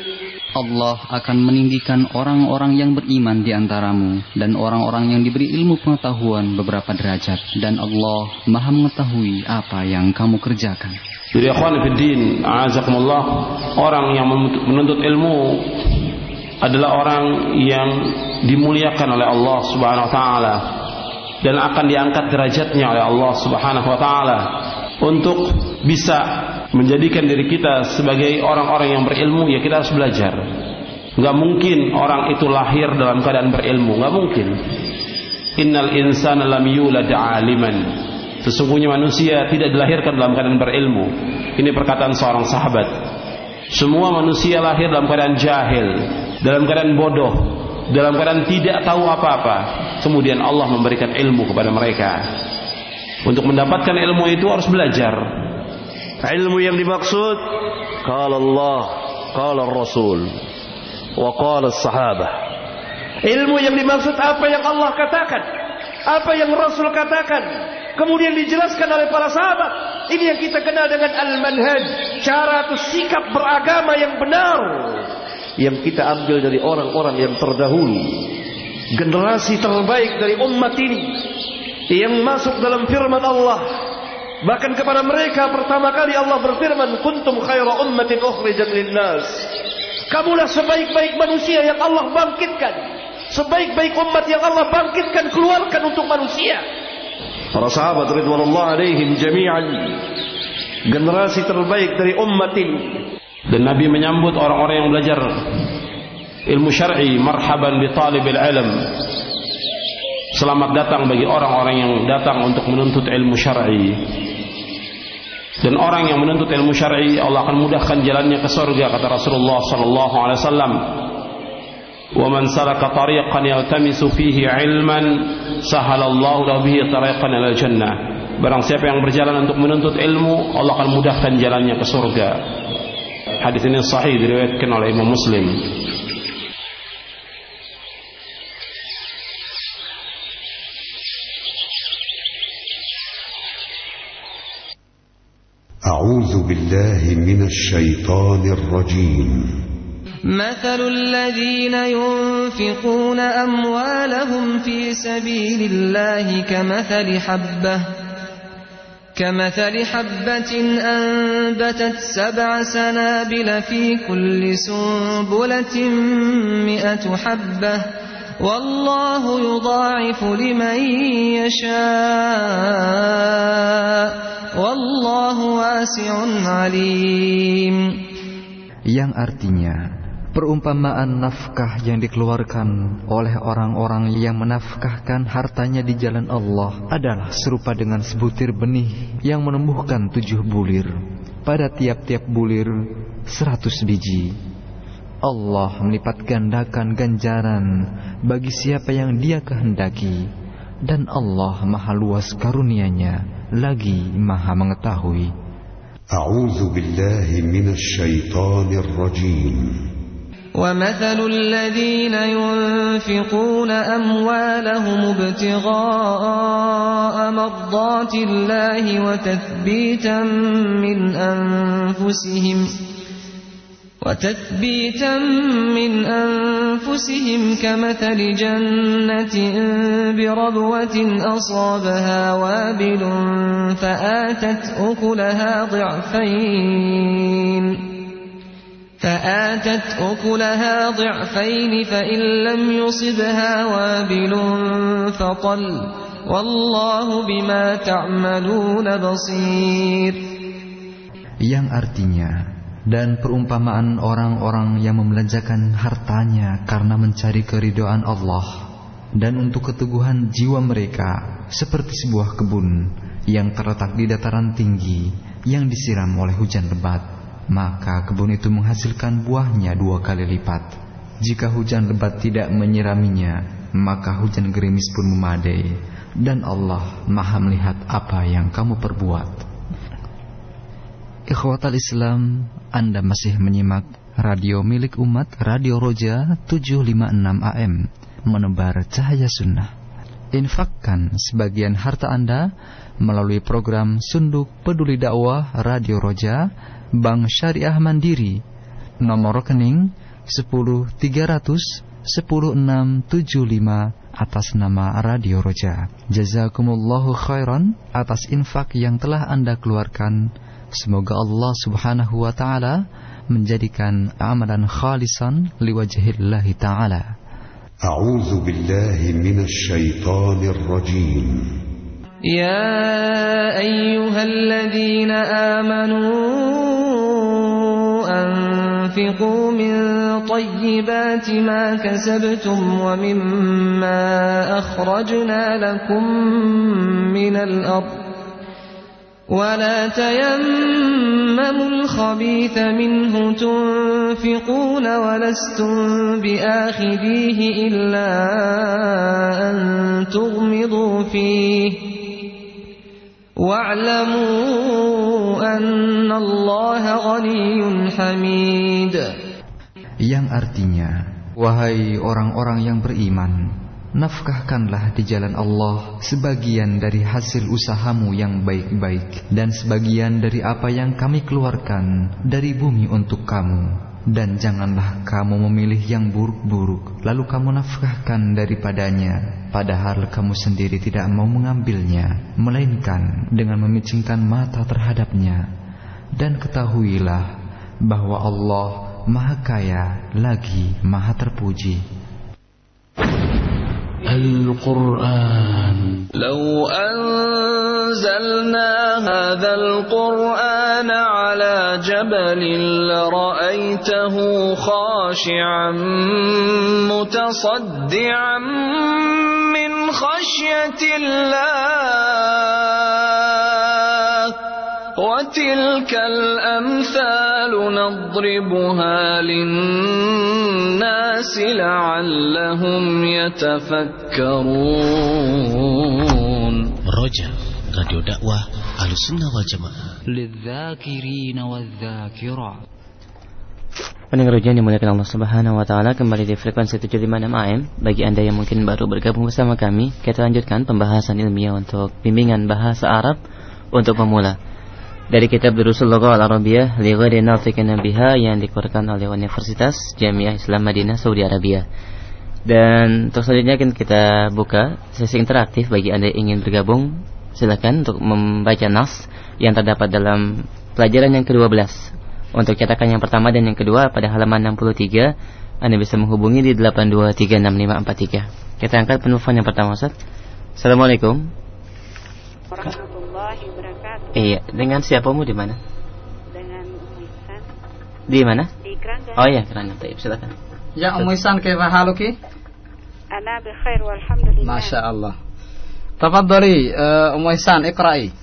Allah akan meninggikan orang-orang yang beriman di antaramu dan orang-orang yang diberi ilmu pengetahuan beberapa derajat, dan Allah Maha mengetahui apa yang kamu kerjakan. Jadi ikhwan fiddin, a'azakumullah, orang yang menuntut ilmu adalah orang yang dimuliakan oleh Allah Subhanahu wa taala dan akan diangkat derajatnya oleh Allah Subhanahu wa taala untuk bisa menjadikan diri kita sebagai orang-orang yang berilmu. Ya kita harus belajar. Enggak mungkin orang itu lahir dalam keadaan berilmu, enggak mungkin. Innal insana lam yulad 'aliman. Sesungguhnya manusia tidak dilahirkan dalam keadaan berilmu. Ini perkataan seorang sahabat. Semua manusia lahir dalam keadaan jahil, dalam keadaan bodoh, dalam keadaan tidak tahu apa-apa. Kemudian Allah memberikan ilmu kepada mereka. Untuk mendapatkan ilmu itu harus belajar. Ilmu yang dimaksud qala Allah, qala Rasul, wa qala as-sahabah. Ilmu yang dimaksud apa yang Allah katakan, apa yang Rasul katakan, kemudian dijelaskan oleh para sahabat. Ini yang kita kenal dengan al-manhaj, cara atau sikap beragama yang benar, yang kita ambil dari orang-orang yang terdahulu, generasi terbaik dari umat ini, yang masuk dalam firman Allah. Bahkan kepada mereka pertama kali Allah berfirman, kuntum khaira ummatin ukhrijat linnas. Kamulah sebaik-baik manusia yang Allah bangkitkan, sebaik-baik umat yang Allah bangkitkan, keluarkan untuk manusia. Para sahabat ridwanullah alaihim jami'an, generasi terbaik dari umat ini. Dan Nabi menyambut orang-orang yang belajar ilmu syar'i, marhaban bi talibil ilm. Selamat datang bagi orang-orang yang datang untuk menuntut ilmu syar'i. Dan orang yang menuntut ilmu syar'i, Allah akan mudahkan jalannya ke surga, kata Rasulullah sallallahu alaihi wasallam. Wa man salaka tariqan yaltamisu fihi ilman sahalallahu lahu bihi tariqan ilal jannah. Barang siapa yang berjalan untuk menuntut ilmu, Allah akan mudahkan jalannya ke surga. Hadis ini sahih, diriwayatkan oleh Imam Muslim. أعوذ بالله بالله من الشيطان الرجيم مثل الذين ينفقون أموالهم في سبيل الله كمثل حبة كمثل حبة أنبتت سبع سنابل في كل سنبلة مئة حبة والله يضاعف لمن يشاء والله واسع عليم. Yang artinya, perumpamaan nafkah yang dikeluarkan oleh orang-orang yang menafkahkan hartanya di jalan Allah adalah serupa dengan sebutir benih yang menumbuhkan tujuh bulir. Pada tiap-tiap bulir seratus biji. Allah melipat gandakan ganjaran bagi siapa yang Dia kehendaki, dan Allah maha luas karunia-Nya, lagi maha mengetahui. أعوذ بالله من الشيطان الرجيم ومثل الذين ينفقون أموالهم ابتغاء مرضات الله وتثبيتا من أنفسهم وتثبيتا من أنفسهم كمثل جنة بربوة أصابها وابل فآتت أكلها ضعفين فآتت أكلها ضعفين فإن لم يصبها وابل فطل والله بما تعملون بصير. Yang artinya, dan perumpamaan orang-orang yang membelanjakan hartanya karena mencari keridhaan Allah dan untuk keteguhan jiwa mereka seperti sebuah kebun yang terletak di dataran tinggi yang disiram oleh hujan lebat, maka kebun itu menghasilkan buahnya dua kali lipat. Jika hujan lebat tidak menyiraminya, maka hujan gerimis pun memadai, dan Allah maha melihat apa yang kamu perbuat. Ikhwatal Islam, Anda masih menyimak radio milik umat, Radio Roja tujuh lima enam A M, menebar cahaya sunnah. Infakkan sebagian harta Anda melalui program Sunduk Peduli Dakwah Radio Roja, Bank Syariah Mandiri, nomor rekening sepuluh tiga ratus sepuluh enam tujuh lima atas nama Radio Roja. Jazakumullahu khairan atas infak yang telah Anda keluarkan. Semoga Allah subhanahu wa ta'ala menjadikan amalan khalisan liwajhillahi ta'ala. A'udzu billahi minasy syaithanir rajim. Ya ayyuhalladzina amanu anfiqu min tayyibati ma kasabtum wa mimma akhrajna lakum minal ardh ولا تيمموا الخبيث منه تنفقون ولستم بآخذيه إلا أن تغمضوا فيه واعلموا أن الله غني حميد. Yang artinya, wahai orang-orang yang beriman, nafkahkanlah di jalan Allah sebagian dari hasil usahamu yang baik-baik dan sebagian dari apa yang kami keluarkan dari bumi untuk kamu, dan janganlah kamu memilih yang buruk-buruk lalu kamu nafkahkan daripadanya padahal kamu sendiri tidak mau mengambilnya, melainkan dengan memicingkan mata terhadapnya. Dan ketahuilah bahwa Allah Maha Kaya lagi Maha Terpuji. القرآن لو أنزلنا هذا القرآن على جبل لرأيته خاشعا متصدعا من خشية الله وتلك الأمثال نضربها للناس لعلهم يتفكرون. Roja, Radio Dakwah Ahlussunnah wal Jamaah. Lidzakirina wadzakirat. Pendengar Roja yang dimuliakan Allah Subhanahu wa taala, kembali di frekuensi tujuh lima enam A M. Bagi Anda yang mungkin baru bergabung bersama kami, kita lanjutkan pembahasan ilmiah untuk bimbingan bahasa Arab untuk pemula. dari kitab Durusul Lughah Al-Arabiyah li ghairi nafiqin biha yang dikeluarkan oleh Universitas Jamiah Islam Madinah Saudi Arabia. Dan untuk selanjutnya kita buka sesi interaktif bagi Anda yang ingin bergabung. Silakan untuk membaca nas yang terdapat dalam pelajaran yang kedua belas. Untuk cetakan yang pertama dan yang kedua pada halaman enam puluh tiga, Anda bisa menghubungi di delapan dua tiga enam lima empat tiga. Kita angkat penelpon yang pertama, Ustaz. Assalamualaikum warahmatullahi wabarakatuh. Iya, dengan siapamu di mana? Dengan Ummu Ihsan. Di mana? Di Keranggan. Oh iya, Keranggan. Baik, silakan. Ya Ummu Ihsan, kaifa haluki? Ana bi khair walhamdulillah. Masya Allah. Tafadhali uh, Ummu Ihsan, iqra'i.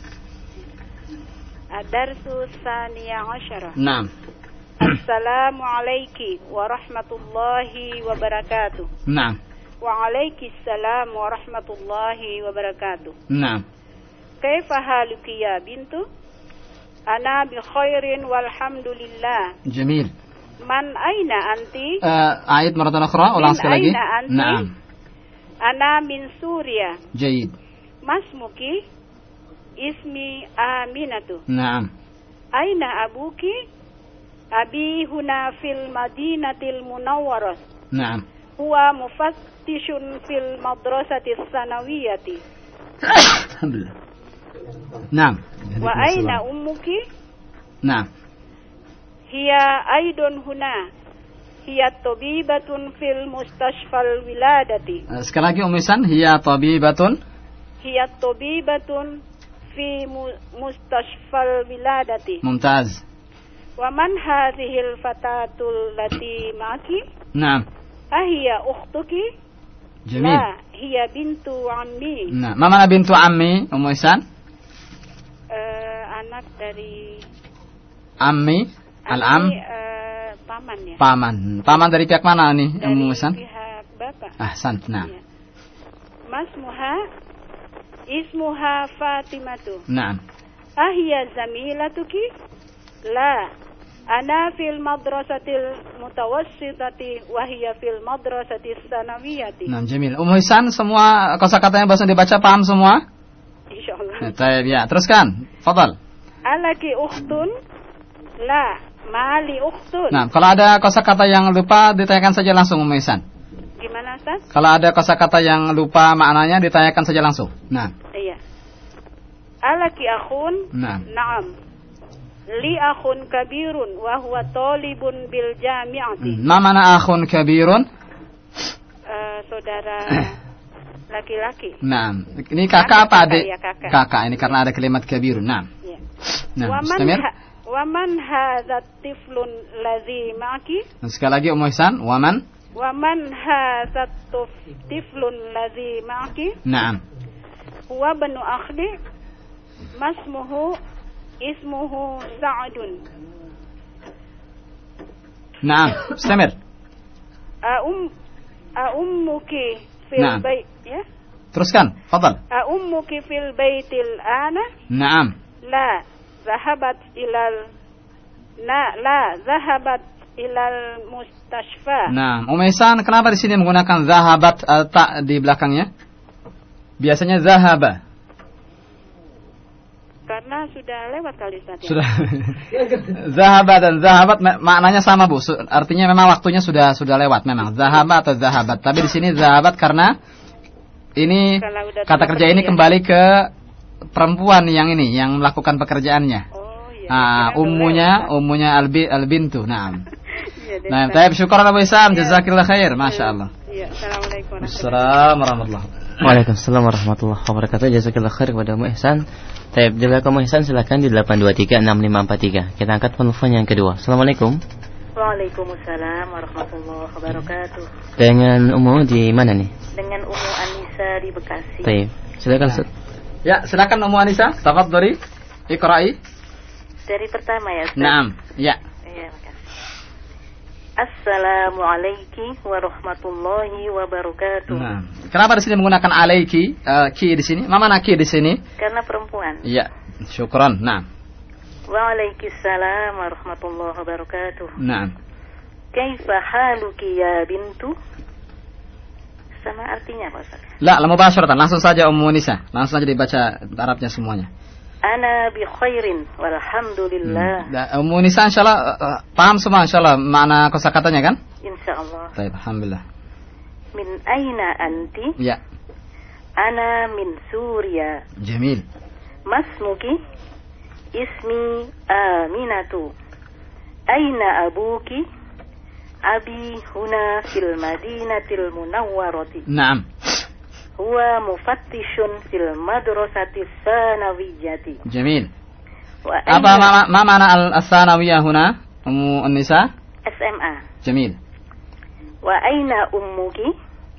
Ad-darsu tsaniya asyara. Naam. Assalamu alayki warahmatullahi wabarakatuh. Naam. Wa alaikissalam warahmatullahi wabarakatuh. Naam. Kaifa haluki ya bintu? Ana bi khairin walhamdulillah. Jamil. Man aina anti? Uh, A'id maratan ukhra, ulang sekali lagi. Aina anti? Naam. Ana min Suria. Jayyid. Masmuki? Ismi Aminatu. Naam. Aina abuki? Abi huna fil Madinatil Munawwarah. Naam. Huwa mufattishun fil madrasati sanawiyati. Alhamdulillah. Naam. Wa aina ummuki? Naam. Hiya aidun huna. Hiya tabibatun fil mustashfal wiladati. Uh, sekali lagi Ummu Ihsan, hiya tabibatun. Hiya tabibatun fi mustashfal wiladati. Mumtaz. Wa man hadhil fatatul lati ma'aki? Naam. Ahiya ukhtuki? Jamil. La, hiya bintu ammi. Nah, ma mana bintu ammi Ummu Ihsan? Uh, anak dari Ammi, al-am. Uh, paman ya. Paman. Paman dari pihak mana nih Ummu Ihsan? Dari pihak bapak. Ahsan. Nah. Ya. Masmuha ismuha Fatimatu. Naam. Ahiya zamilatuki? La. Ana fil madrasatil mutawassitati wa hiya fil madrasatis sanawiyati. Nah, jamil. Ummu Ihsan, semua kosakata yang barusan dibaca paham semua? Insyaallah. Baik, ya. Teruskan. Fadhal. Alaki ukhtun? La, mali ukhtun. Nah, kalau ada kosakata yang lupa ditanyakan saja langsung Ummu Ihsan. Gimana, Ustaz? Kalau ada kosakata yang lupa maknanya ditanyakan saja langsung. Nah. Iya. Alaki akhun? Nah. Naam. Li akhun kabirun wa huwa talibun bil jami'ati. Ma mana akhun kabirun? Uh, saudara laki-laki. Nah, ini kakak apa adik? Ya, kakak. Kakak, ini karena ada kalimat kabirun. Nah. Ya. Nah, istamir. Wa man hadza tiflun ladzi ma'aki? Sekali lagi Ummu Ihsan, wa man? Wa man hadza tiflun ladzi ma'aki? Naam. Huwa banu akhli masmuhu ismuhu Sa'dun. Naam, istamir. A um a ummuki fil Naam. bait ya? Teruskan, fadal. A ummuki fil baitil ana? Naam. La, zahabat ilal la la zahabat ilal mustashfa. Nah, Ummu Ihsan, kenapa di sini menggunakan zahabat uh, tak di belakangnya? Biasanya zahaba. Karena sudah lewat kali Ustaz. Sudah. Zahabat dan zahabat maknanya sama, Bu. Artinya memang waktunya sudah sudah lewat memang. Zahabat atau zahabat. Tapi di sini zahabat karena ini kata kerja ini kembali ke perempuan yang ini yang melakukan pekerjaannya. Oh iya. Nah, ummunya, ummunya albi albintu. Naam. Nah, tayyib, syukur Abu Ihsan, jazakillah khair, masyaallah. Iya, assalamualaikum warahmatullahi wabarakatuh. Waalaikumsalam warahmatullahi wabarakatuh. Jazakallah khair kepada Ummu Ihsan. Tayyib, jika kamu Ihsan silakan di delapan dua tiga enam lima empat tiga. Kita angkat telepon yang kedua. Assalamualaikum. Waalaikumsalam warahmatullahi wabarakatuh. Dengan Ummu di mana nih? Dengan Ummu Anissa di Bekasi. Tayyib, silakan Ustaz. Ya, silakan Ummu Anissa, tafadhali. Iqra'i. Dari pertama ya, Ustaz. Naam, ya. Iya, makasih. Assalamualaikum warahmatullahi wabarakatuh. Nah, kenapa di sini menggunakan alaiki, uh, ki di sini? Mama nak ki di sini? Karena perempuan. Iya, syukran. Nah. Waalaikumsalam warahmatullahi wabarakatuh. Nah. Kaifa haluki ya bintu? Sama artinya apa, Ustaz? La, la mubasharatan, langsung saja Ummu Nisa. Langsung saja dibaca Arabnya semuanya. Ana bi khairin walhamdulillah. Hmm. Ummu Nisa insyaallah uh, paham semua insyaallah makna kosakatanya kan? Insyaallah. Baik, alhamdulillah. Min aina anti? Ya. Ana min Suria. Jamil. Masmuki? Ismi Aminatu. Aina abuki? Abi huna fil Madinatil Munawwarati. Naam. Huwa mufattishun fil madrasatis sanawiyyati. Jamil. Apa ma ma mana al-sanawiyah huna? Ummu An-Nisa? S M A. Jamil. Wa aina ummuki?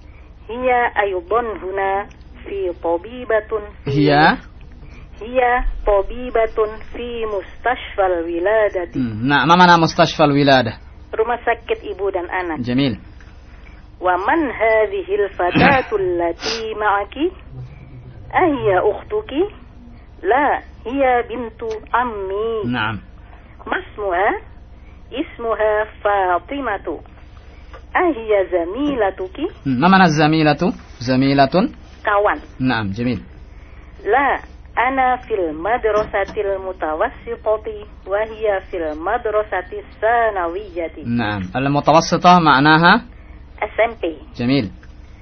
Hiya aydan huna fi tabibatun fi Hiya Hiya tabibatun fi mustashfal wiladati. Hmm. Nah, ma mana mustashfal wiladah? Rumah sakit ibu dan anak. Jamil. Wa man hadhihi al-fatatu allati ma'aki? Ahiya ukhtuki? La, hiya bintu ammi. Naam. Masmuha? Ismuha Fatimatu. Ahiya zamilatuki? Hmm. Ma mana zamilatu? Zamilatun? Kawan. Naam, jamil. La, ana fil madrasatil mutawassitati wa hiya fil madrasatis sanawiyyati. Naam. Al-mutawassitah ma'naha S M P. Jamil.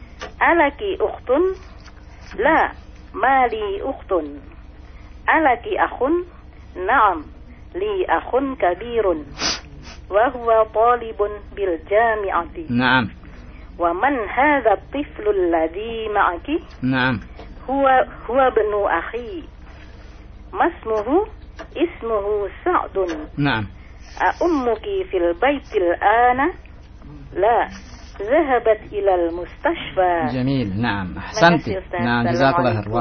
Alaki ukhtun? La, mali ukhtun. Alaki akhun? Naam, li akhun kabirun. Wa huwa talibun bil jami'ati. Naam. Wa man hadha at-tiflu alladhi ma'aki? Naam. Huwa huwa ibnu akhi. Masmuhu? Ismuhu Sa'dun. Naam. A ummuki fil baitil ana? La. ذهبت إلى المستشفى. جميل. نعم أحسنت. نعم جزاك الله خير.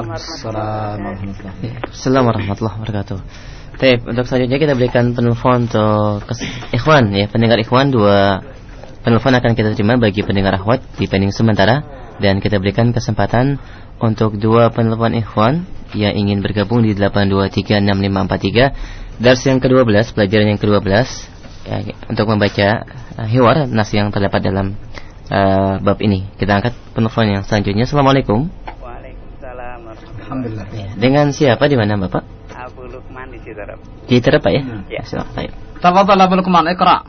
Assalamualaikum warahmatullahi wabarakatuh. Baik, untuk selanjutnya kita berikan penelpon untuk ikhwan ya, pendengar ikhwan. Dua penelpon akan kita terima bagi pendengar akhwat di pending sementara, dan kita berikan kesempatan untuk dua penelpon ikhwan yang ingin bergabung di delapan dua tiga enam lima empat tiga. Dars yang kedua belas, pelajaran yang kedua belas ya, untuk membaca uh, hiwar nas yang terdapat dalam Uh, bab ini. Kita angkat penelpon yang selanjutnya. Assalamualaikum. Waalaikumsalam. Alhamdulillah. Ya, dengan siapa, di mana Bapak? Abu Lukman di Citerep. Di Citerep Pak ya? Ya. Baik. Tafadhal Abu Lukman, Iqra.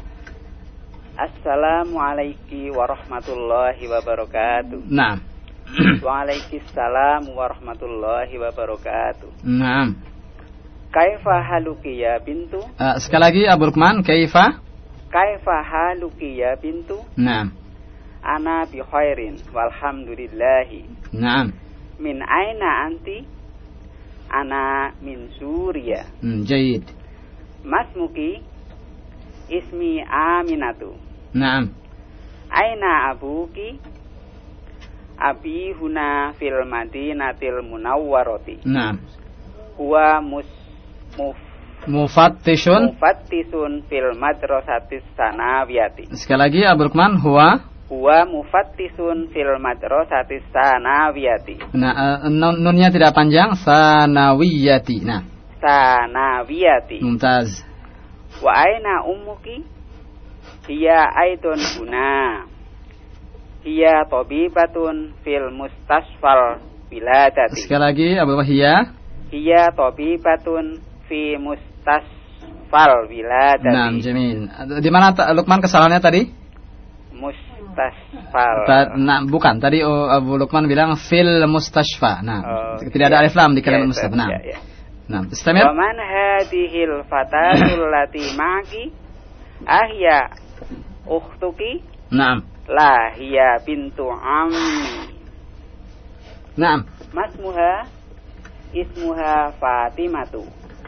Assalamualaikum warahmatullahi wabarakatuh. Naam. Waalaikumsalam warahmatullahi wabarakatuh. Naam. Kaifa haluki ya bintu? Uh, sekali lagi Abu Lukman, kaifa? Kaifa haluki ya bintu? Naam. Ana bi khairin walhamdulillahi. Naam. Min aina anti? Ana min Suria. Hmm, jayid. Masmuki? Ismi Aminatu. Naam. Aina abuki? Abi huna fil Madinatil Munawwarati. Naam. Huwa mus muf Mufattishun Mufattisun fil madrasatis sanawiyati. Sekali lagi Abu Lukman, huwa Huwa mufattisun fil madrasatis sanawiyati. Nah, uh, nun nunnya tidak panjang, sanawiyati. Nah, sanawiyati. Mumtaz. Wa aina ummuki? Hiya aidun huna. Hiya tabibatun fil mustashfal wiladati. Sekali lagi Abu Wahiyah. Hiya tabibatun fi mustasfal wiladati. Nah, jamil. Di mana Lukman kesalahannya tadi? Mustasfal. Ta, nah, bukan. Tadi oh, Abu Lukman bilang fil mustashfa. Nah, oh, tidak ada alif lam di kalimat ya, mustashfa. Nah. Ya, ya. Nah, istamir. Wa man hadhil fatatul lati ma'aki? Ahya ukhtuki? Naam. La hiya bintu ammi. Naam. Masmuha ismuha Fatimatu.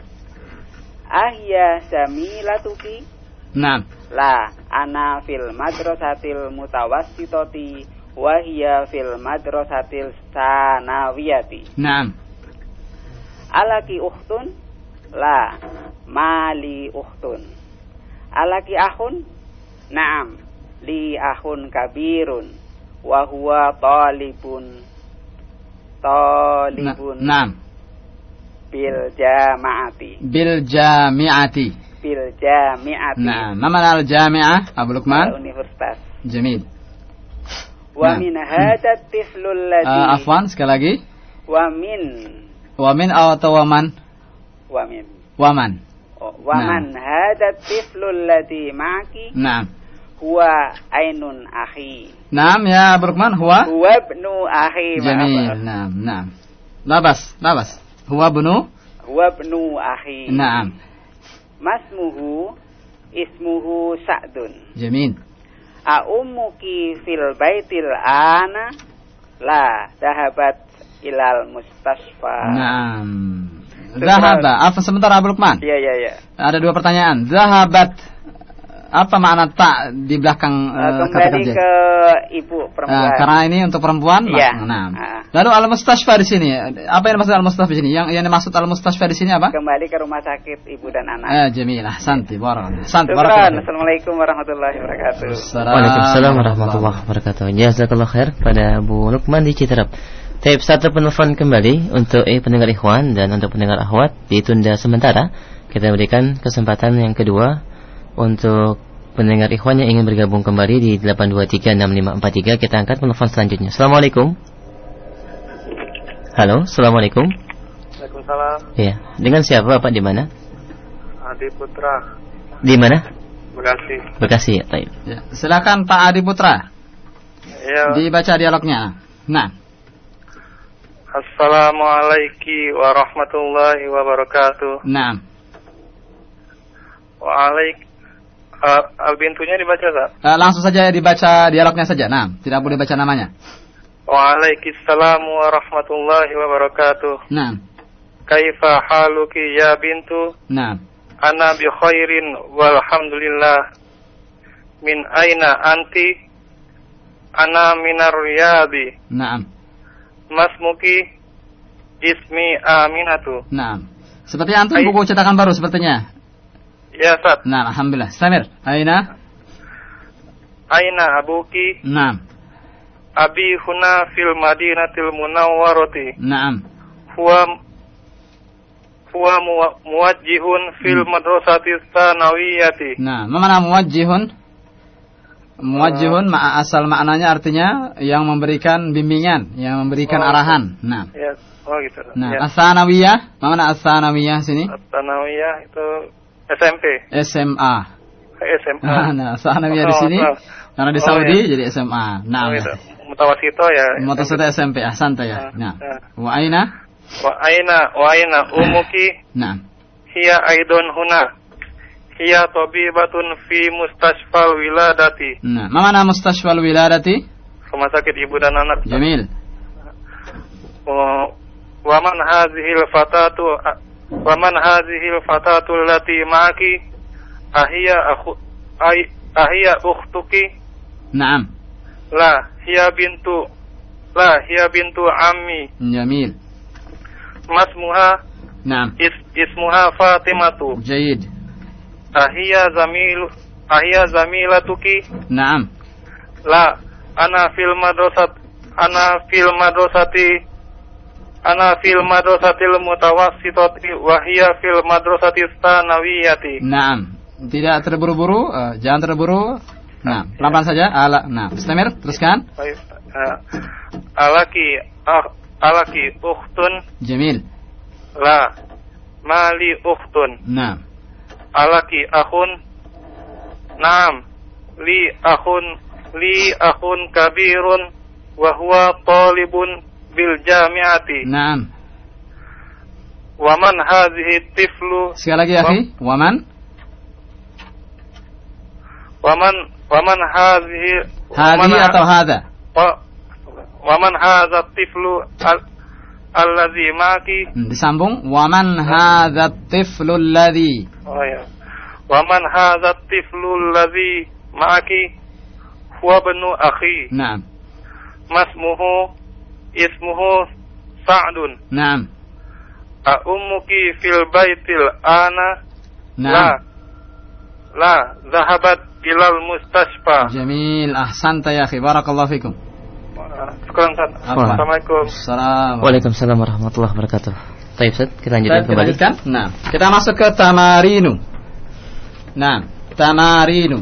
Ahya zamilatuki? Naam. La, ana fil madrasatil mutawassitati wa hiya fil madrasatil sanawiyati. Naam. Alaki ukhtun? La, mali ukhtun. Alaki akhun? Naam, li akhun kabirun wa huwa talibun talibun. Naam. Bil jami'ati. Bil jami'ati. Bil jami'ati. Nah, ma mana al jami'ah Abu Lukman? Universitas. Jamil. Wa nah. min hadha at-tiflu alladhi uh, afwan sekali lagi. Wa min Wa min atau wa man? Wamin. Waman. Oh, waman hadat tiflul ladzi ma'aki. Naam. Huwa ainun akhi. Naam ya Burkman, huwa? Huwa ibnu akhi. Jamil. Naam, naam. Labas, labas. Huwa ibnu? Huwa ibnu akhi. Naam. Masmuhu ismuhu Sa'dun. Jamil. A ummuki fil baitil ana? La, dahabat ilal mustasfa. Naam. Zahaba. Apa sebentar Abu Lukman? Iya, iya, iya. Ada dua pertanyaan. Zahabat. Apa makna tak di belakang uh, kembali kata kerja? Ke ibu perempuan. Uh, karena ini untuk perempuan. Iya. Nah. Lalu al-mustasfa di sini. Apa yang dimaksud al-mustasfa di sini? Yang yang dimaksud al-mustasfa di sini apa? Kembali ke rumah sakit ibu dan anak. Eh, jamilah. Santi, barakallah. Santi, barakallah. Assalamualaikum warahmatullahi wabarakatuh. Waalaikumsalam warahmatullahi wabarakatuh. Jazakallah khair pada Bu Lukman di Citerap. Taib, satu penelpon kembali untuk eh, pendengar ikhwan dan untuk pendengar akhwat ditunda sementara. Kita berikan kesempatan yang kedua untuk pendengar ikhwan yang ingin bergabung kembali di delapan dua tiga enam lima empat tiga. Kita angkat penelpon selanjutnya. Assalamualaikum. Halo, assalamualaikum. Waalaikumsalam. Iya, dengan siapa Pak, di mana? Adi Putra. Di mana? Bekasi. Bekasi ya, Taib. Ya, silakan Pak Adi Putra. Ya. Dibaca dialognya. Nah. Assalamualaikum warahmatullahi wabarakatuh. Naam. Waalaikum. Uh, Albintunya dibaca tak? Uh, langsung saja dibaca dialognya saja. Nah, tidak boleh baca namanya. Waalaikumsalam warahmatullahi wabarakatuh. Naam. Kaifa haluki ya bintu? Naam. Ana bi khairin walhamdulillah. Min aina anti? Ana minar riyadi. Naam. Masmuki ismi Aminatu. Naam. Seperti antum buku cetakan baru sepertinya. Ya, Ustaz. Nah, alhamdulillah. Samir, aina? Aina abuki? Naam. Abi huna fil Madinatil Munawwarati. Naam. Huwa huwa muwajjihun fil madrasati tsanawiyati. Nah, ma mana muwajjihun? Muwajjihun ma asal maknanya artinya yang memberikan bimbingan, yang memberikan oh, arahan. Nah. Ya, oh gitu. Nah, ya. as-sanawiyah, mana as-sanawiyah sini? As-sanawiyah itu S M P. S M A. S M A. Nah, as-sanawiyah di sini. Oh, karena di Saudi oh, ya. Jadi S M A. Nah, oh, gitu. Mutawasito ya. Mutawasito S M P, ahsanta ya. Nah. nah. Wa aina? Wa aina wa aina umuki? Nah. Hiya aidon huna. Hiya tabibatun fi mustashfal wiladati. Nah, mana mustashfal wiladati? Rumah sakit ibu dan anak. Jamil. Oh, wa man hadhil fatatu wa man hadhil fatatu allati ma'aki ahiya akhu ay ahiya ukhtuki? Naam. La, hiya bintu La, hiya bintu ammi. Jamil. Masmuha? Naam. Is, ismuha Fatimatu. Jayyid. Ahiya zamil Ahiya zamilatuki? Naam. La, ana fil madrasat ana fil madrasati ana fil madrasatil mutawassitati wa hiya fil madrasati tsanawiyati. Naam. Tidak terburu-buru, uh, jangan terburu. Nah, pelan-pelan saja. Ala, nah, istamir, teruskan. Baik. Uh, alaki uh, alaki ukhtun. Jamil. La, mali ukhtun. Nah. Alaki akhun. Naam. Li akhun li akhun kabirun wa huwa talibun bil jami'ati. Naam. Wa man hadhihi tiflu? Sekali lagi, akhi. Wa man? Wa man wa man hadhihi hadhihi atau hadha? Wa man hadha tiflu al alladhi maki? Hmm, disambung. Wa man hadha tiflu alladhi? Oh ya. Wa man hadha tiflu alladhi maki? Huwa ibnu akhi. Naam. Masmuhu ismuhu Sa'dun. Naam. A ummuki fil baitil ana? Naam. La. La, zahabat ilal mustashfa. Jamil, ahsanta ya akhi, barakallahu fikum. Sekarang Ustaz. Assalamualaikum. Assalamualaikum. Waalaikumsalam warahmatullahi wabarakatuh. Baik Ustaz, kita lanjutkan kembali. Nah, kita masuk ke tamarinu. Nah, tamarinu.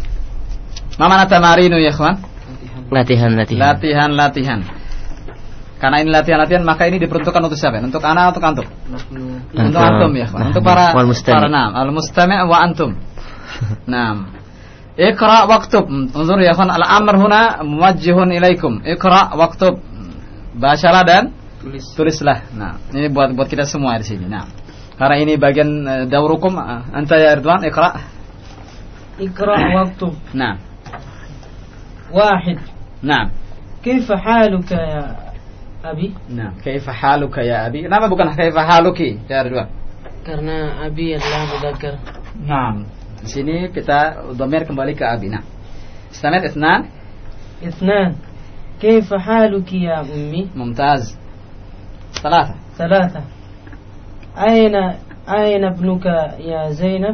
Mana tamarinu ya, ikhwan? Latihan, latihan. Latihan, latihan. Karena ini latihan-latihan, maka ini diperuntukkan untuk siapa? Untuk ana, untuk antum. Untuk antum ya, untuk para para nam, al-mustami' wa antum. Naam. Iqra waktub. Unzur ya ikhwan, al-amr huna muwajjihun ilaikum. Iqra waktub. Bacalah dan tulis. Tulislah. Nah, ini buat buat kita semua di sini. Nah, karena ini bagian uh, daurukum, uh, anta ya Ridwan, iqra. Iqra waktub. Nah. Wahid. Nah. Kaifa haluka ya Abi? Nah, kaifa haluka ya Abi? Kenapa bukan kaifa haluki ya Ridwan? Karena Abi adalah mudzakkar. Nah, di sini kita dhamir kembali ke Abi. Nah. Istamir itsnan. Itsnan. Kaifa haluki ya Ummi? Mumtaz. Thalatha. Thalatha. Aina aina ibnuka ya Zainab?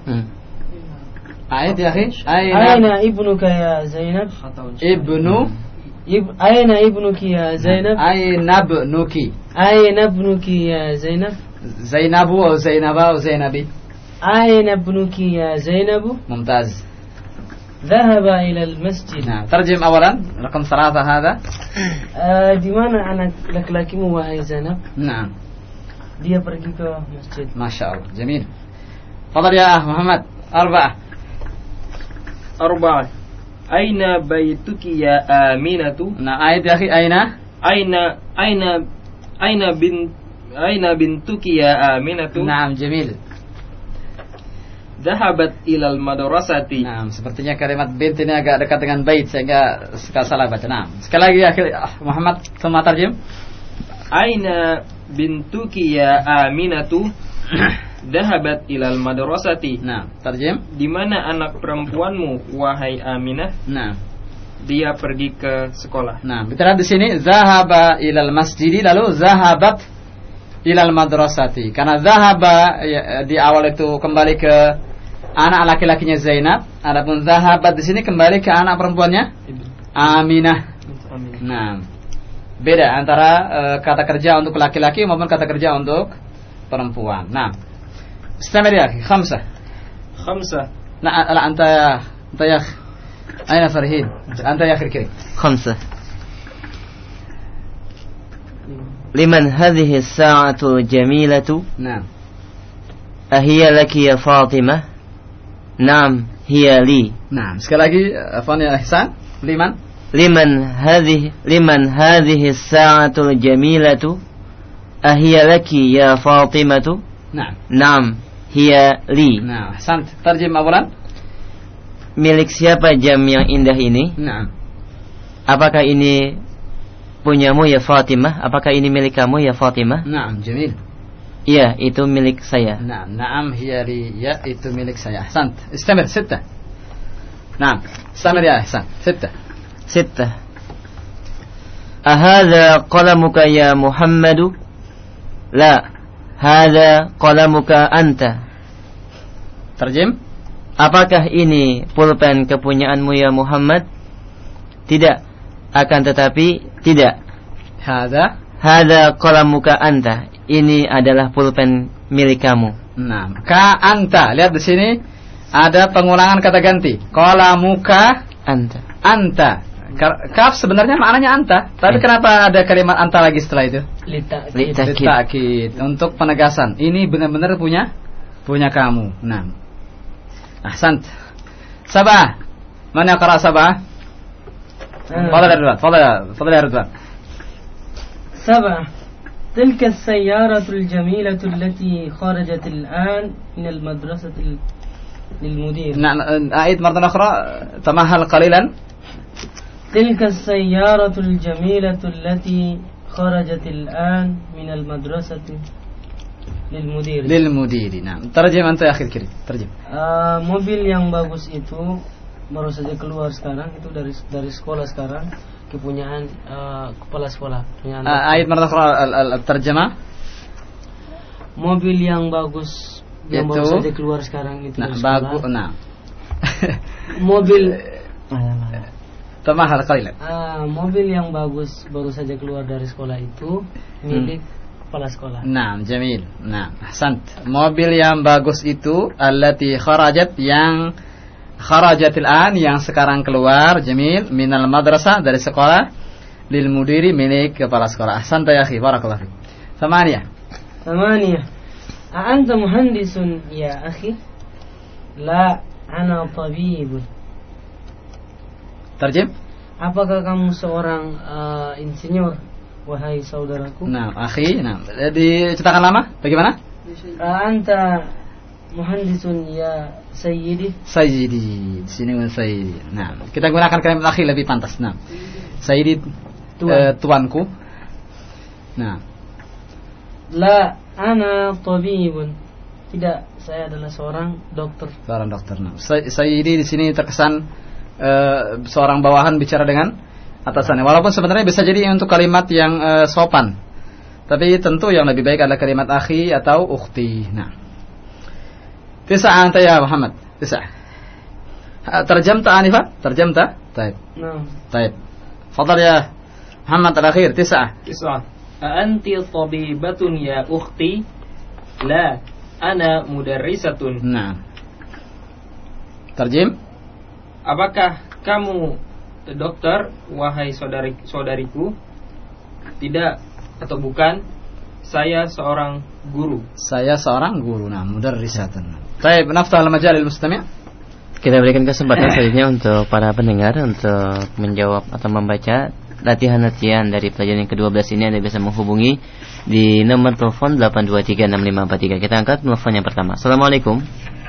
Aid ya akhi? Aina ibnuka ya Zainab? Ibnu Ib, aina ibnuki ya Zainab? Aina ibnuki. Aina ibnuki ya Zainab? Zainabu atau Zainaba atau Zainabi? Aina ibnuki ya Zainabu? Mumtaz. Dhahaba ila al-masjid. Nah, terjem awalan rakam thalatha hada. Uh, di mana anak laki-lakimu wahai Zainab? Nah. Dia pergi ke masjid. Masya Allah, jamil. Fadal ya Muhammad. Arba'ah. Arba'ah. Aina baituki ya Aminatu? Nah, ayat ya akhi, aina? Aina aina aina bin aina bintuki ya Aminatu? Naam, jamil. Dhahabat ilal madrasati. Naam, sepertinya kalimat bint ini agak dekat dengan bait sehingga suka salah baca. Naam. Sekali lagi ya akhi, Muhammad, sama tarjim. Aina bintuki ya Aminatu? Dhahabat ilal madrasati. Nah, tarjim. Di mana anak perempuanmu wahai Aminah? Nah, dia pergi ke sekolah. Nah, kita lihat di sini zahaba ilal masjidi, lalu zahabat ilal madrasati. Karena zahaba ya, di awal itu kembali ke anak laki-lakinya Zainab, adapun zahabat di sini kembali ke anak perempuannya Aminah. Nah, beda antara uh, kata kerja untuk laki-laki maupun kata kerja untuk perempuan. Nah, استمر يا أخي خمسة خمسة لا لا أنت يا أنت يا أخي أين فرهين أنت يا أخي الكريم خمسة لمن هذه الساعة الجميلة نعم أهي لك يا فاطمة نعم هي لي نعم sekali lagi afwan ya Ihsan liman لمن هذه لمن هذه الساعة الجميلة أهي لك يا فاطمة نعم نعم hiya li. Nah, sant. Tarjim awalan. Milik siapa jam yang indah ini? Nah. Apakah ini punyamu ya Fatimah? Apakah ini milik kamu ya Fatimah? Naam, jamil. Iya, itu milik saya. Naam, naam hiya li, ya itu milik saya. Sant. Istamir sittah. Naam, istamir ya Ihsan. Sittah. Sittah. Ahadha qalamuka ya Muhammadu? La. Hadha qalamuka anta. Terjem. Apakah ini pulpen kepunyaanmu ya Muhammad? Tidak. Akan tetapi tidak. Hadha. Hadha qalamuka anta. Ini adalah pulpen milik kamu. Nah, ka anta. Lihat di sini ada pengulangan kata ganti. Qalamuka anta. Anta. Kaf sebenarnya maknanya anta, tapi ya. Kenapa ada kalimat anta lagi setelah itu? Litakid. Litakid. Untuk penegasan. Ini benar-benar punya punya kamu. Nah. Ahsant. Sabah. Mana qara sabah? Fadal ya Ridwan. Fadal, fadal ya Ridwan. Sabah. تلك السيارة الجميلة التي خرجت الآن من المدرسة للمدير. نعم. أعيد مرة أخرى. تمهل قليلا. تلك السيارة الجميلة التي خرجت الآن من المدرسة للمدير. للمدير. نعم. ترجم أنت يا أخي الكريم. ترجم. Uh, mobil yang bagus itu baru saja keluar sekarang, itu dari dari sekolah sekarang, kepunyaan uh, kepala sekolah. Ayat مرة أخرى الترجمة. Mobil yang bagus yang baru saja keluar sekarang itu nah, dari sekolah. Bagus. Nah. Mobil Tamahal qalilan. Ah, mobil yang bagus baru saja keluar dari sekolah itu milik hmm. kepala sekolah. Nah, jamil. Nah, ahsant. Mobil yang bagus itu allati kharajat yang kharajatil an yang sekarang keluar, jamil, minal madrasah dari sekolah, lil mudiri milik kepala sekolah. Ahsanta ya akhi, barakallahu fik. Thamaniyah. Thamaniyah. A anta muhandisun ya akhi? La, ana tabibun. Terjem? Apakah kamu seorang uh, insinyur, wahai saudaraku? Nah, akhi, nah, di cetakan lama bagaimana? A anta muhandisun ya sayyidi? Sayyidi, di sini sayyidi. Nah, kita gunakan kalimat akhi lebih pantas. Nah, sayyidi Tuan. uh, tuanku. Nah, la, ana tabibun. Tidak, saya adalah seorang dokter. Seorang dokter. Nah, sayyidi di sini terkesan uh, seorang bawahan bicara dengan atasannya. Walaupun sebenarnya bisa jadi untuk kalimat yang uh, sopan. Tapi tentu yang lebih baik adalah kalimat akhi atau ukhti. Nah, tis'a anta ya Muhammad. Tis'a. Terjemta Anifah? Terjemta? Baik. Nah. Baik. Fadhal ya Muhammad al-akhir. Tis'a. Tis'a. Anti tabibatun ya ukhti? La, ana mudarrisatun. Nah. Terjem? Apakah kamu dokter, wahai saudari saudariku? Tidak atau bukan? Saya seorang guru. Saya seorang guru. Nah, mudarrisatun. Baik, naftah al-majal al-mustami'. Kita berikan kesempatan selanjutnya untuk para pendengar untuk menjawab atau membaca latihan-latihan dari pelajaran yang kedua belas ini. Anda bisa menghubungi di nomor telepon delapan dua tiga enam lima empat tiga. Kita angkat telepon yang pertama. Assalamualaikum.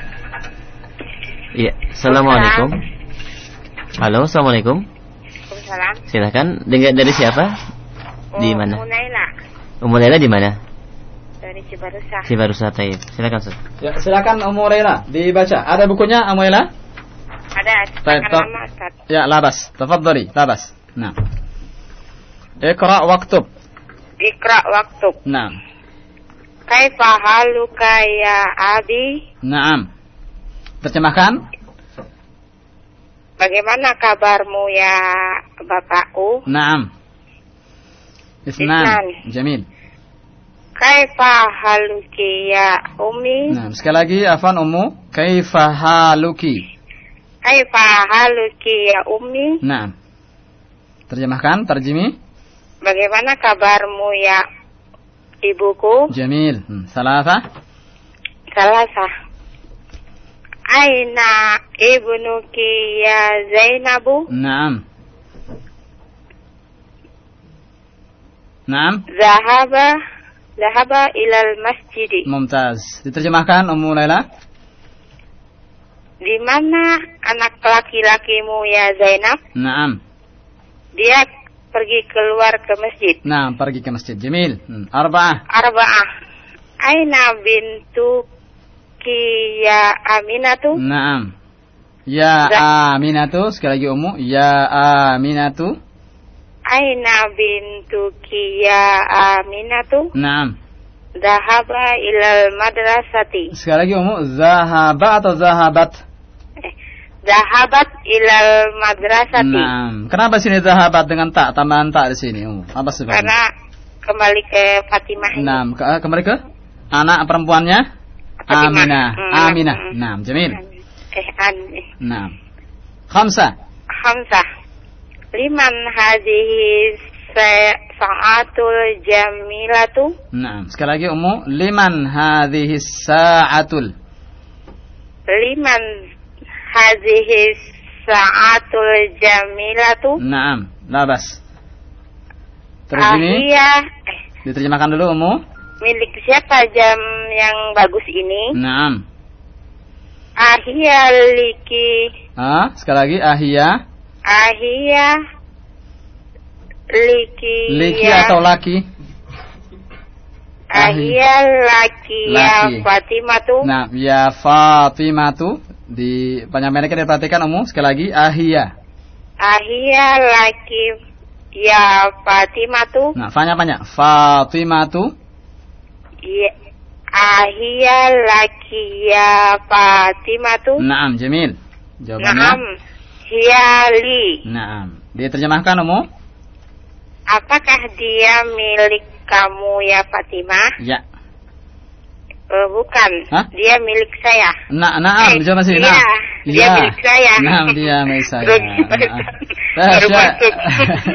Iya, assalamualaikum. Halo, assalamualaikum. Waalaikumsalam. Silakan. Dengar dari siapa? Oh, di mana? Ummu Laila. Ummu Laila di mana? Dari Cibarusah. Cibarusah, Taib. Silakan, Ustaz. Ya, silakan Ummu Laila dibaca. Ada bukunya Ummu Laila? Ada. Taib. Lama, Ustaz. Ya, labas. Tafadhali, labas. Nah. Iqra waktub. Iqra waktub. Naam. Kaifa haluka ya abi? Naam. Terjemahkan. Bagaimana kabarmu ya bapakku? Naam. Isnan. Jamil. Kaifa haluki ya ummi? Nah, sekali lagi afan ummu. Kaifa haluki? Kaifa haluki ya ummi? Nah. Terjemahkan, terjemi. Bagaimana kabarmu ya ibuku? Jamil. Hmm. Salasa. Salasa. Aina ibnuki ya Zainabu? Naam. Naam. Zahaba Zahaba ilal masjidi. Mumtaz. Diterjemahkan Ummu Laila. Di mana anak laki-lakimu ya Zainab? Naam. Dia pergi keluar ke masjid. Naam, pergi ke masjid. Jamil. Hmm. Arba'ah. Arba'ah. Aina bintu ki ya Aminatu? Naam. Ya Zah- Aminatu. Sekali lagi Ummu. Ya Aminatu. Aina bintuki ya Aminatu? Naam. Zahaba ilal madrasati. Sekali lagi Ummu. Zahaba atau zahabat? Eh, zahabat ilal madrasati. Naam. Kenapa sini zahabat dengan tak, tambahan tak di sini Ummu? Apa sebabnya? Karena kembali ke Fatimah ini. Naam. Ke- kembali ke anak perempuannya? Fatimah. Aminah. Hmm. Aminah. Hmm. Naam. Jamil. Eh, an. Naam. Khamsah. Khamsah. Liman hadhihi sa'atul jamilatu? Naam. Sekali lagi Ummu. Liman hadhihi sa'atul? Liman hadhihi sa'atul jamilatu? Naam. Labas. Terjemah. Ahiyah. Diterjemahkan dulu Ummu. Milik siapa jam yang bagus ini? Naam. Ahiyah liki. Ah, sekali lagi ahiyah. Ahiyah liki. Liki ya. atau laki? Ahiyah laki, Laki. ya Fatimatu. Nah, ya Fatimatu. Di penyampaiannya diperhatikan Ummu. Sekali lagi ahiyah. Ahiyah laki ya Fatimatu. Nah, fanya banyak. Fatimatu. Ya, ahiyah laki ya Fatimatu. Naam, jamil. Jawabannya. Naam. Hiali. Naam. Diterjemahkan Ummu. Apakah dia milik kamu ya Fatimah? Ya. Uh, bukan. Hah? Dia milik saya. Nah, naam, Eh, jawab masih. iya, Nah. dia milik saya. Naam, dia milik saya. Baru- Nah. baru Nah, masuk.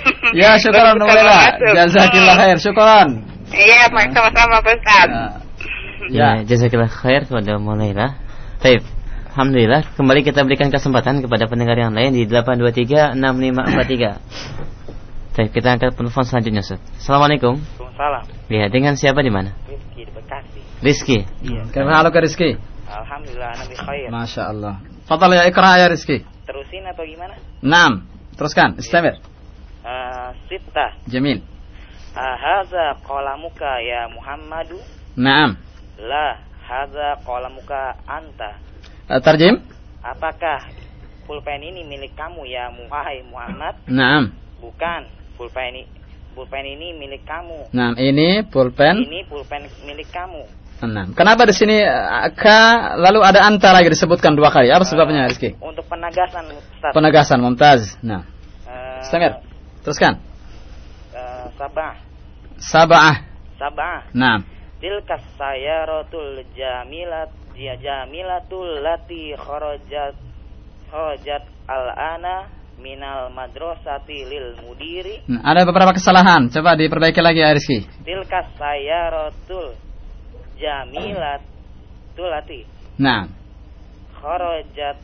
Ya, syukran Nuwaila. Jazakillah khair. Syukran. Iya, sama-sama Pak Ustaz. Ya, jazakillah khair kepada Nuwaila. Baik. Alhamdulillah, kembali kita berikan kesempatan kepada pendengar yang lain di delapan dua tiga enam lima empat tiga. Baik, kita angkat telepon selanjutnya, Ustaz. Assalamualaikum. Waalaikumsalam. Ya, dengan siapa di mana? Rizki di Bekasi. Rizki. Iya. Kemana halo ke Rizki? Alhamdulillah, nabi khair. Masya Allah. Fadal ya, ikra ya Rizki. Terusin atau gimana? Naam. Teruskan, istamir. Uh, Sittah. Jamil. Haza qalamuka ya Muhammadu. Naam. La, haza qalamuka anta. Uh, tarjim. Apakah pulpen ini milik kamu ya wahai Muhammad? Naam. Bukan, pulpen ini pulpen ini milik kamu. Naam, ini pulpen. Ini pulpen milik kamu. Naam. Kenapa di sini uh, ka lalu ada anta lagi disebutkan dua kali? Apa sebabnya, Rizki? Uh, untuk penegasan, Ustaz. Penegasan, mumtaz. Nah. Uh, Istamir. Teruskan. Uh, sabah. Sabah. Sabah. Naam. Tilkas sayaratul jamilat ya jamilatul lati kharajat kharajat al-ana minal madrasati lil mudiri. Nah, ada beberapa kesalahan. Coba diperbaiki lagi ya Rizki. Tilkas sayaratul jamilatul lati. Nah. Kharajat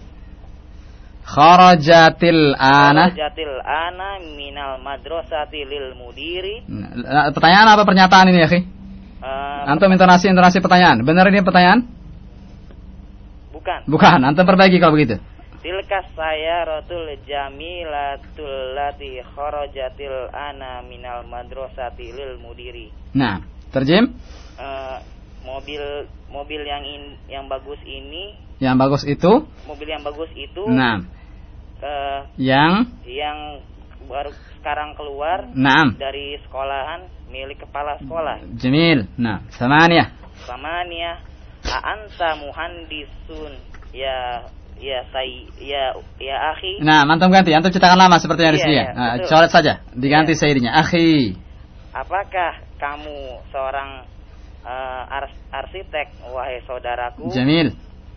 kharajatil ana kharajatil ana minal madrasati lil mudiri. Nah, pertanyaan apa pernyataan ini ya, Khi? Uh, antum intonasi intonasi pertanyaan. Benar ini pertanyaan? Bukan. Bukan. Antum perbaiki kalau begitu. Tilkas sayaratul jamilatul lati kharajatil ana minal madrasati lil mudiri. Nah, terjem? Uh, mobil mobil yang in, yang bagus ini. Yang bagus itu? Mobil yang bagus itu. Nah. Uh, yang yang baru sekarang keluar. Nah. Dari sekolahan milik kepala sekolah. Jamil. Nah, samaniyah. Samaniyah. A'anta muhandisun ya ya say ya ya akhi. Nah, mantum ganti. Antum cetakan lama sepertinya Rizki ya. Iya, Nah, coret saja. Diganti iya. sayyidinya. Akhi. Apakah kamu seorang uh, ars arsitek wahai saudaraku? Jamil.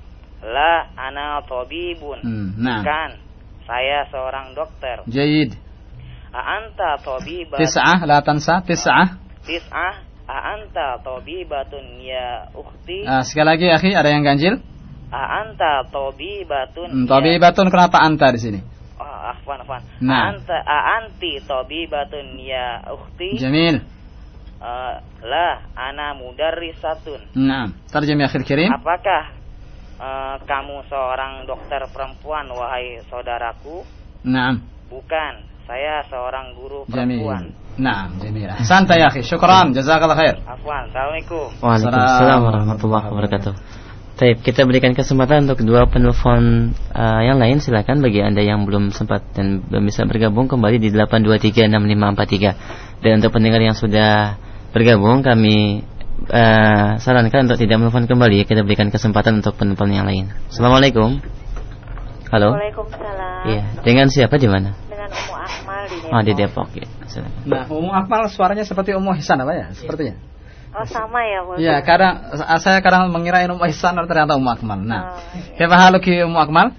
La ana tabibun. Hmm, nah. Bukan. Saya seorang dokter. Jayyid. A'anta tabibatun. Tis'ah, la tansa, tis'ah. Tis'ah, a'anta tabibatun ya ukhti. Ah, sekali lagi, akhi, ada yang ganjil? A'anta tabibatun. Hmm, tabibatun, ya. Kenapa anta di sini? Oh, afwan, afwan. Nah. A'anta a'anti tabibatun ya ukhti. Jamil. Uh, la, ana mudarrisatun. Nah, tarjim ya akhir kirim. Apakah uh, kamu seorang dokter perempuan wahai saudaraku? Nah. Bukan. Saya seorang guru Jamil. perempuan. Nah, Jamil. Santai ya, akhi. Syukran. Jazakallah khair. Afwan. Assalamualaikum. Waalaikumsalam warahmatullahi wabarakatuh. Baik, kita berikan kesempatan untuk dua penelpon uh, yang lain. Silakan bagi Anda yang belum sempat dan belum bisa bergabung kembali di delapan dua tiga enam lima empat tiga. Dan untuk pendengar yang sudah bergabung, kami uh, sarankan untuk tidak menelpon kembali. Kita berikan kesempatan untuk penelpon yang lain. Assalamualaikum. Halo. Waalaikumsalam. Iya, dengan siapa di mana? Dengan Ummu Akmal di Depok. Oh, di Depok ya. Nah, Ummu Akmal suaranya seperti Ummu Ihsan apa ya? Sepertinya. Oh, sama ya, Bu. Iya, kadang saya kadang mengirain Ummu Ihsan ternyata Ummu Akmal. Nah, oh, iya. Kaifa haluki Ummu Akmal?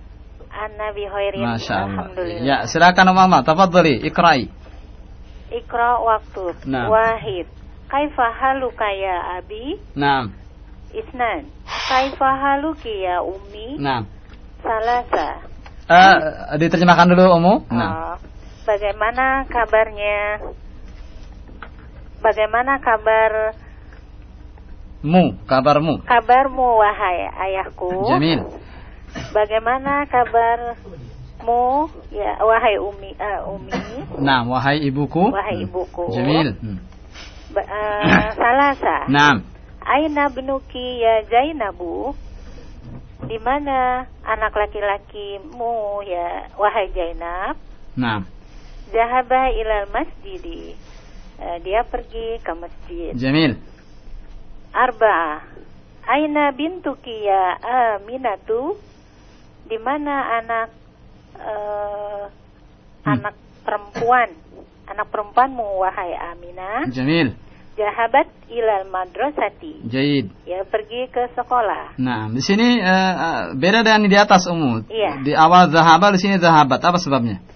Ana bi khairin. Masya Allah. Alhamdulillah. Ya, silakan Ummu Akmal, tafadhali, iqra'i. Iqra waktu. Nah. Wahid. Kaifa haluka ya abi? Naam. Isnan. Kaifa haluki ya ummi? Naam. Salasa. Uh, diterjemahkan dulu Ummu. Nah. Oh, bagaimana kabarnya? Bagaimana kabar mu, kabarmu? Kabarmu wahai ayahku. Jamil. Bagaimana kabarmu ya wahai umi uh, umi? Nah, wahai ibuku. Wahai ibuku. Jamil. Hmm. Ba uh, salasa. Naam. Aina ibnuki ya Zainabu? Di mana anak laki-lakimu ya wahai Zainab? Naam. Zahaba ilal masjidi. Uh, dia pergi ke masjid. Jamil. Arba'ah. Aina bintuki ya Aminatu? Di mana anak uh, hmm. anak perempuan? Anak perempuanmu wahai Aminah? Jamil. Zahabat ilal madrasati. Jaid. Ya pergi ke sekolah. Nah, di sini uh, uh, beda dengan di atas Ummu. Iya. Di awal zahaba, di sini zahabat. Apa sebabnya?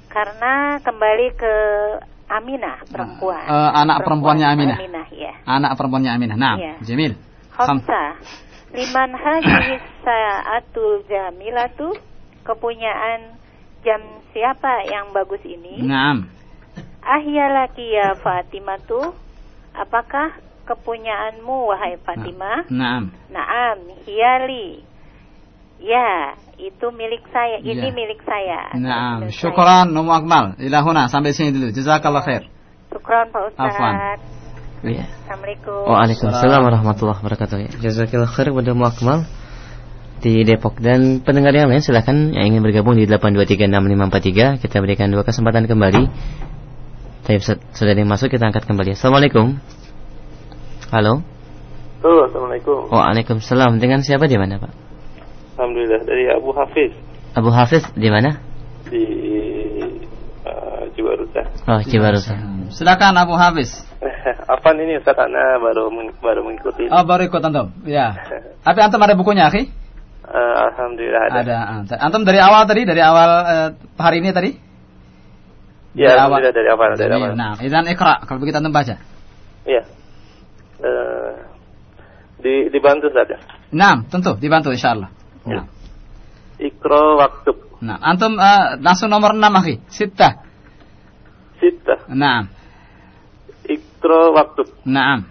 Karena kembali ke Aminah perempuan. Uh, anak perempuan, perempuannya Aminah. Aminah ya. Anak perempuannya Aminah. Nah, ya. Jamil. Khamsa. Liman hadhihi sa'atul jamilatu? Kepunyaan jam siapa yang bagus ini? Naam. Ahyalaki ya Fatimatu? Apakah kepunyaanmu wahai Fatimah? Naam. Naam, hiyali. Ya, itu milik saya. Ini ya. milik saya. Naam. Syukran Ummu Akmal. Ila huna, sampai sini dulu. Jazakallah khair. Syukran Pak Ustaz. Afwan. Ya. Assalamualaikum. Waalaikumsalam warahmatullahi wabarakatuh. Jazakallah khair kepada Ummu Akmal di Depok, dan pendengar yang lain silakan yang ingin bergabung di delapan dua tiga enam lima empat tiga. Kita berikan dua kesempatan kembali. Tapi sudah ada yang masuk, kita angkat kembali. Assalamualaikum. Halo. Halo, assalamualaikum. Waalaikumsalam. Dengan siapa di mana, Pak? Alhamdulillah, dari Abu Hafiz. Abu Hafiz di mana? Di uh, Cibarusa. Oh, Cibarusa. Silakan Abu Hafiz. Apaan ini Ustaz, karena baru baru mengikuti. Oh, baru ikut antum. Ya. Tapi antum ada bukunya, akhi? Uh, Alhamdulillah ada. Ada. Antum dari awal tadi, dari awal uh, hari ini tadi? Ya, alhamdulillah dari awal, dari awal. Nah, idzan Iqra, kalau begitu antum baca. Iya. Uh, di dibantu saja. Nah, tentu dibantu insyaallah. Ya. Iqra waktu. Nah, antum uh, langsung nomor enam, akhi. Sittah. Sittah. Naam. Iqra waktu. Naam.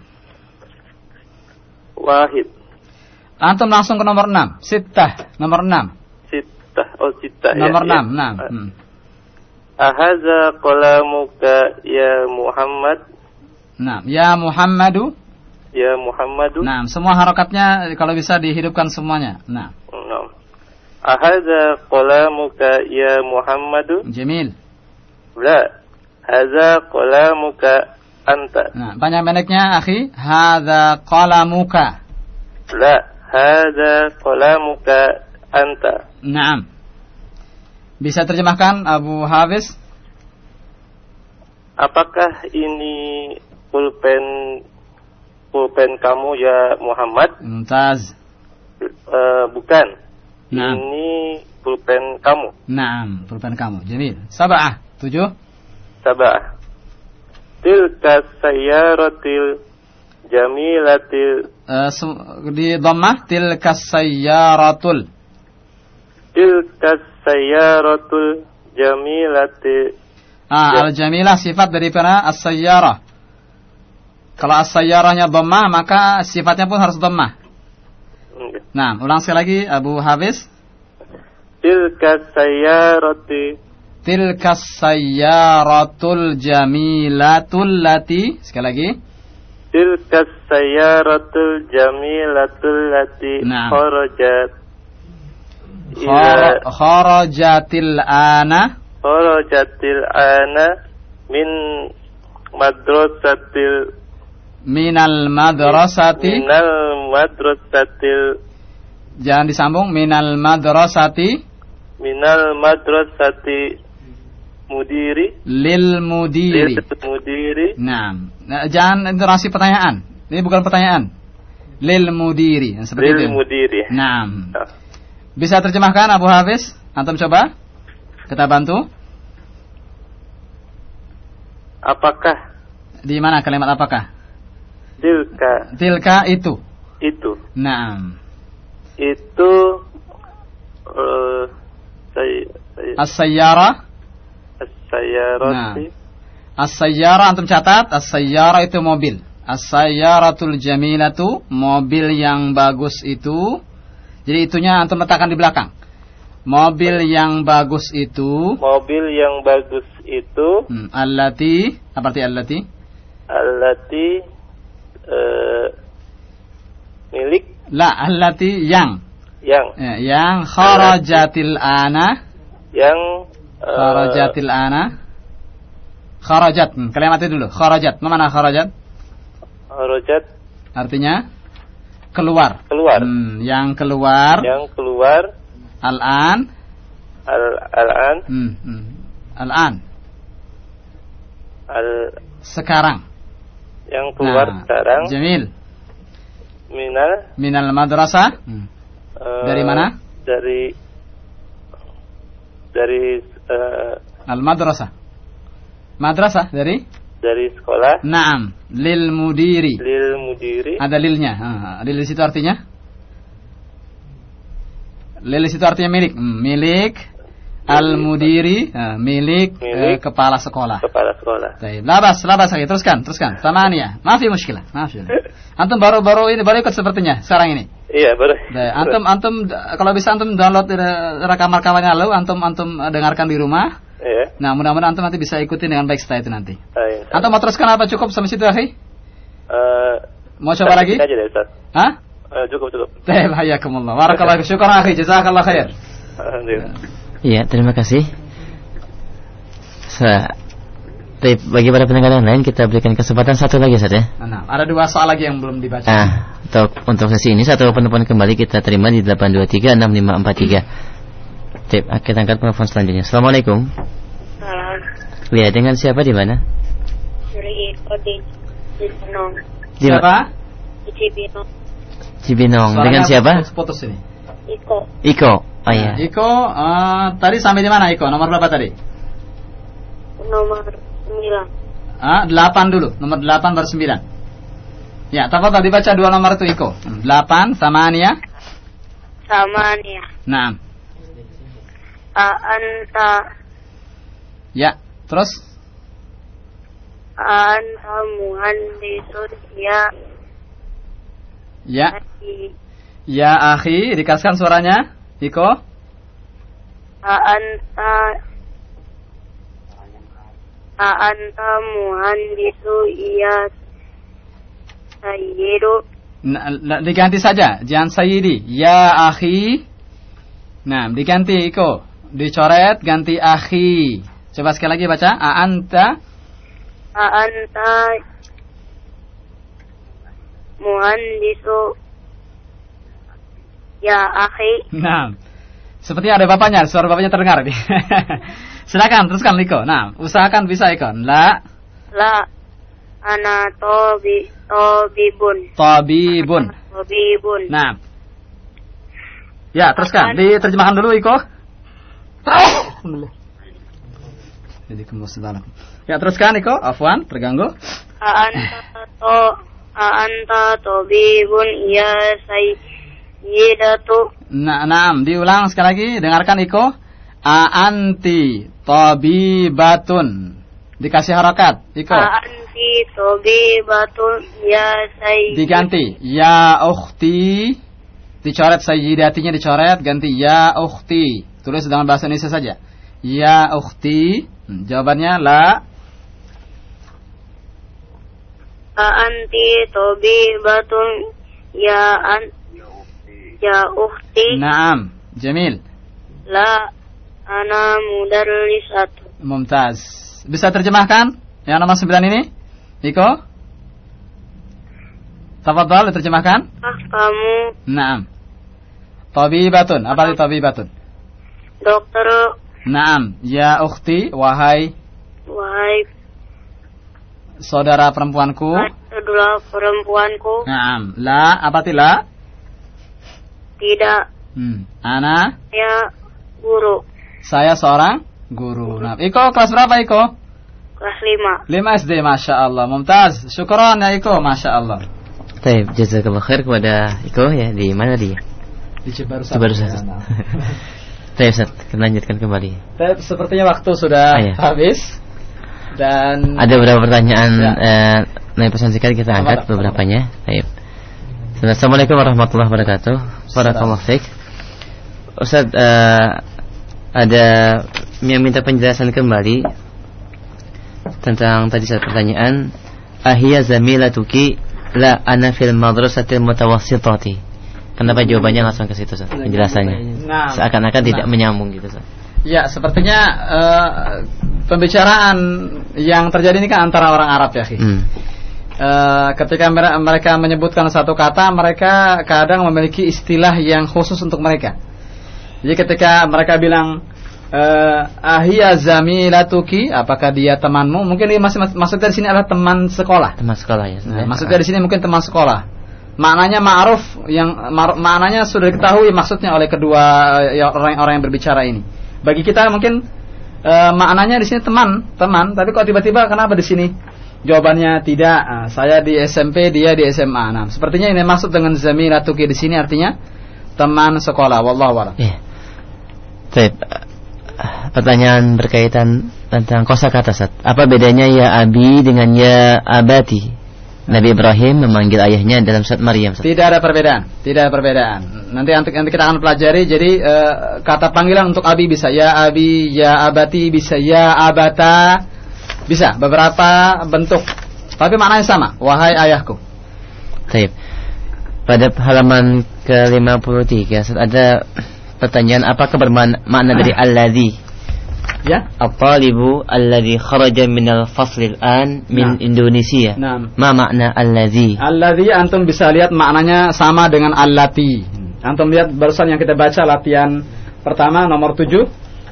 Wahid. Antum langsung ke nomor enam. Sittah, nomor enam. Sittah. Oh, sittah. Nomor ya, enam, ya. enam. Hmm. Ahaza qalamuka ya Muhammad. Nah, ya Muhammadu. Ya Muhammadu. Nah, semua harakatnya kalau bisa dihidupkan semuanya. Nah. Nah. Ahaza qalamuka ya Muhammadu. Jamil. La. Haza qalamuka anta. Nah, banyak pendeknya, akhi. Hadza qalamuka. La. Haza qalamuka anta. Naam. Bisa terjemahkan Abu Hafiz? Apakah ini pulpen pulpen kamu ya Muhammad? Mumtaz. Uh, bukan. Naam. Ini pulpen kamu. Naam, pulpen kamu. Jamil. Sab'ah, tujuh. Sab'ah. Tilka sayyaratil jamilatil. Uh, di dhammah tilka sayyaratul. Tilka sayyaratul jamilatil. Ah, ya. Al-jamilah sifat daripada as-sayyarah. Kalau as-sayyarahnya dhammah, maka sifatnya pun harus dhammah. Okay. Nah, ulang sekali lagi Abu Hafiz. Tilka sayyarati. Tilka sayyaratul jamilatul lati. Sekali lagi. Tilka sayyaratul jamilatul lati nah. kharajat. Khar- kharajatil ana. Kharajatil ana min madrasatil minal madrasati minal madrasatil. Jangan disambung. Minal madrasati minal madrasati mudiri lil mudiri lil mudiri. Nah, nah jangan interasi pertanyaan. Ini bukan pertanyaan. Lil mudiri seperti lil itu. mudiri. Nah. Bisa terjemahkan Abu Hafiz? Antum coba. Kita bantu. Apakah? Di mana kalimat apakah? Tilka. Tilka itu. Itu. Naam. Itu uh, say, say, as-sayyara. As-sayyarati. Nah. As-sayyara antum catat, as-sayyara itu mobil. As-sayyaratul jamilatu, mobil yang bagus itu. Jadi itunya antum letakkan di belakang. Mobil yang bagus itu. Mobil yang bagus itu. Hmm, allati, apa arti allati? Allati uh, milik. La, allati yang. Yang. Ya, yang kharajatil ana. Yang uh, kharajatil ana. Kharajat. Hmm, kalimat itu dulu. Kharajat. Mana kharajat? Kharajat. Artinya keluar. Keluar. Hmm, yang keluar. Yang keluar. Al-an. Al al-an. Hmm, hmm. Al-an. Al sekarang. Yang keluar nah, sekarang. Jamil. Minal. Minal madrasah. Hmm. Uh, dari mana? Dari dari uh, Al-madrasah. Madrasah dari? Dari sekolah. Naam. Lil mudiri. Lil mudiri. Ada lilnya. Ah, lil di situ artinya? Lil di situ artinya milik. Hmm, milik al-mudiri, ah, milik, milik. Eh, kepala sekolah. Kepala sekolah. Baik. Labas, labas lagi. Teruskan, teruskan. Samania. Maaf ya muskilah. Maaf ya. Antum baru-baru ini baru ikut sepertinya sekarang ini. Iya, baru. Baik. Antum antum kalau bisa antum download rekaman-rekamannya lalu antum antum dengarkan di rumah. Iya. Nah, mudah-mudahan antum nanti bisa ikuti dengan baik setelah itu nanti. Iya. Antum mau teruskan apa cukup sampai situ, akhi? Uh, mau coba lagi? Aja deh, Ustaz. Hah? Uh, cukup, cukup. Baik, hayakumullah. Barakallahu fiik. Syukran, akhi. Jazakallahu khair. Alhamdulillah. Iya, terima kasih. Sa bagi para pendengar yang lain kita berikan kesempatan satu lagi saja. Nah, ada dua soal lagi yang belum dibaca. Ah, untuk untuk sesi ini satu penelpon kembali kita terima di delapan dua tiga enam lima empat tiga. Tip, kita angkat telepon selanjutnya. Assalamualaikum. Salam. Lihat dengan siapa di mana? Dari Iko di Cibinong. Siapa? Di Cibinong. Cibinong. Dengan siapa? Putus ini. Iko. Iko. Oh iya. Iko, uh, tadi sampai di mana Iko? Nomor berapa tadi? Nomor sembilan. Ah, delapan dulu. Nomor delapan baru sembilan. Ya, tafadhal dibaca dua nomor itu Iko. Delapan, Samania. Samania. Naam. Anta. Ya, terus? Anta muhandisun ya. Ya. Ya, akhi, dikasihkan suaranya, Iko. Anta. Anta muhandisu ya sayyidu. Nah, nah, diganti saja, jangan sayyidi. Ya, akhi. Nah, diganti Iko. Dicoret, ganti akhi. Coba sekali lagi baca. A anta. A anta muhandisu ya akhi. Nah, sepertinya ada bapaknya. Suara bapaknya terdengar. Silakan teruskan Iko. Nah, usahakan bisa Iko. La. La. Ana tobi tobibun. Tobibun. Tobibun. Nah. Ya, teruskan. Diterjemahkan dulu Iko. Jadi kemudian. Ya, teruskan Iko. Afwan, terganggu. Anta to anta tobibun ya sayyidatu. Nah, naam, diulang sekali lagi. Dengarkan Iko. A anti tabibatun. Dikasih harakat Iko. A anti tabibatun ya sayyid. Diganti ya ukhti. Dicoret sayyidatinya dicoret, ganti ya ukhti. Tulis dengan bahasa Indonesia saja. Ya ukhti. Hmm, jawabannya la. A anti tabibatun ya an ya ukhti. Naam, jamil. La ana mudarrisatu. Mumtaz. Bisa terjemahkan yang nomor sembilan ini? Iko? Tafadhal diterjemahkan. Ah, kamu. Naam. Tabibatun. Apa itu tabibatun? Dokter. Naam. Ya ukhti, wahai wahai saudara perempuanku. Saudara perempuanku. Naam. La, apa ti la? Tidak. Hmm. Ana? Ya, guru. Saya seorang guru. Nah, Iko kelas berapa Iko? Kelas lima. lima S D, Masya Allah. Mumtaz. Syukran ya Iko, Masya Allah. Baik, jazakallahu khair kepada Iko ya. Di mana dia? Di Cibarusah. Cibarusah. Baik, Ustaz, kita lanjutkan kembali. Baik, sepertinya waktu sudah ah, ya. habis. Dan ada beberapa pertanyaan ya. eh, nah pesan singkat kita angkat beberapanya. Baik. Assalamualaikum warahmatullahi wabarakatuh. Barakallahu fiik. Ustaz, uh, ada yang minta penjelasan kembali tentang tadi satu pertanyaan. Ahiyya zamilatuki la ana fil madrasatil mutawassithati. Kenapa jawabannya langsung ke situ, Ustaz? Penjelasannya. Nah, seakan-akan nah. tidak menyambung gitu, Ustaz. Ya, sepertinya uh, pembicaraan yang terjadi ini kan antara orang Arab ya, hmm. Uh, ketika mereka menyebutkan satu kata, mereka kadang memiliki istilah yang khusus untuk mereka. Jadi ketika mereka bilang uh, ahiyya zamilatuki, apakah dia temanmu? Mungkin dia masih maksudnya di sini adalah teman sekolah. Teman sekolah ya. Nah, maksudnya di sini mungkin teman sekolah. Maknanya ma'ruf yang maknanya sudah diketahui maksudnya oleh kedua orang-orang yang berbicara ini. Bagi kita mungkin e, maknanya di sini teman, teman. Tapi kok tiba-tiba kenapa di sini jawabannya tidak? Nah, saya di S M P, dia di S M A. Nah, sepertinya ini maksud dengan zamilatuki di sini artinya teman sekolah. Wallahu a'lam. Iya. Baik. Pertanyaan berkaitan tentang kosakata, Ustaz. Apa bedanya ya abi dengan ya abati? Nabi Ibrahim memanggil ayahnya dalam surat Maryam. Tidak ada perbedaan, tidak ada perbedaan. Nanti nanti kita akan pelajari. Jadi uh, kata panggilan untuk abi bisa ya abi, ya abati, bisa ya abata, bisa beberapa bentuk. Tapi maknanya sama, wahai ayahku. Baik. Pada halaman ke lima puluh tiga ada pertanyaan, apakah bermakna dari alladzi? Ya, at-talibu alladzi kharaja minal fasl al-an min nah. Indonesia. Nah. Ma makna alladzi? Alladzi antum bisa lihat maknanya sama dengan allati. Antum lihat barusan yang kita baca latihan pertama nomor tujuh.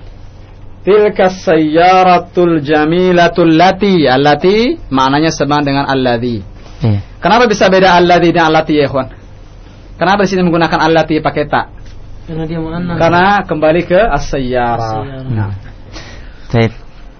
Tilka sayyaratul jamilatul lati. Allati maknanya sama dengan alladzi. Ya. Kenapa bisa beda alladzi dan allati ya, ikhwan? Kenapa di sini menggunakan allati pakai ta? Karena dia mengenal. Karena kembali ke as-sayyarah. Nah. Baik.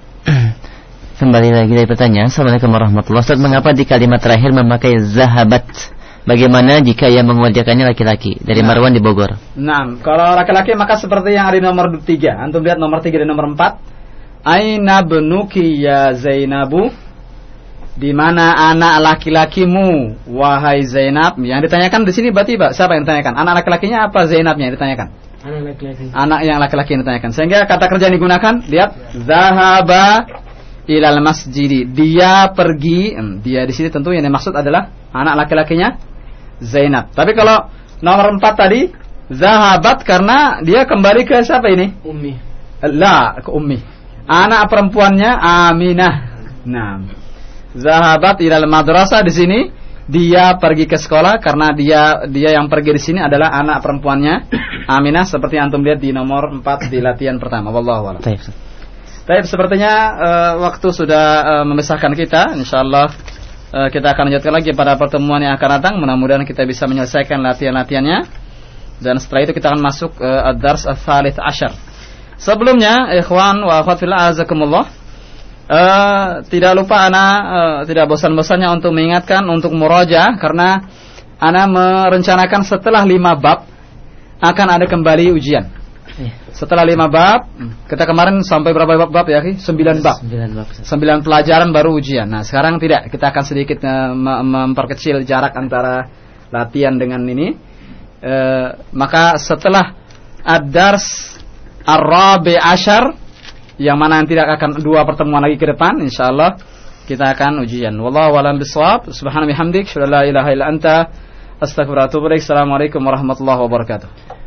Kembali lagi dari pertanyaan. Assalamualaikum warahmatullahi wabarakatuh. Mengapa di kalimat terakhir memakai zahabat? Bagaimana jika yang mengerjakannya laki-laki? Dari nah. Marwan di Bogor. Nah, kalau laki-laki maka seperti yang ada di nomor tiga. Antum lihat nomor tiga dan nomor empat. Aina benuki ya Zainabu? Di mana anak laki-lakimu, wahai Zainab? Yang ditanyakan di sini berarti siapa yang ditanyakan? Anak laki-lakinya apa Zainabnya yang ditanyakan? Anak laki-laki. Anak yang laki-laki yang ditanyakan. Sehingga kata kerja yang digunakan, lihat, zahaba ilal masjidi. Dia pergi. Hmm, dia di sini tentu yang dimaksud adalah anak laki-lakinya Zainab. Tapi kalau nomor empat tadi, zahabat karena dia kembali ke siapa ini? Ummi. La, ke Ummi. Anak perempuannya Aminah. Nah, zahabat ilal madrasah di sini. Dia pergi ke sekolah karena dia dia yang pergi di sini adalah anak perempuannya Aminah, seperti antum lihat di nomor empat di latihan pertama. Wallahu a'lam. Baik. Baik, sepertinya uh, waktu sudah uh, memisahkan kita. Insyaallah uh, kita akan lanjutkan lagi pada pertemuan yang akan datang. Mudah-mudahan kita bisa menyelesaikan latihan-latihannya. Dan setelah itu kita akan masuk uh, ad-dars ats-tsalits asyar. Sebelumnya, ikhwan wa akhwat fillah azakumullah. Uh, tidak lupa ana uh, tidak bosan-bosannya untuk mengingatkan untuk murajaah, karena ana merencanakan setelah lima bab akan ada kembali ujian. Setelah lima bab, kita kemarin sampai berapa bab, bab ya? Sembilan bab. Sembilan bab. Sembilan pelajaran baru ujian. Nah, sekarang tidak, kita akan sedikit uh, memperkecil jarak antara latihan dengan ini. Uh, maka setelah ad-dars ar-rabi asyar, yang mana yang tidak akan dua pertemuan lagi ke depan, insyaallah kita akan ujian. Wallahu a'lam bishawab. Subhanallahi hamdik, syalla la ilaha illa anta, astaghfiruka wa atubu ilaik. Assalamualaikum warahmatullahi wabarakatuh.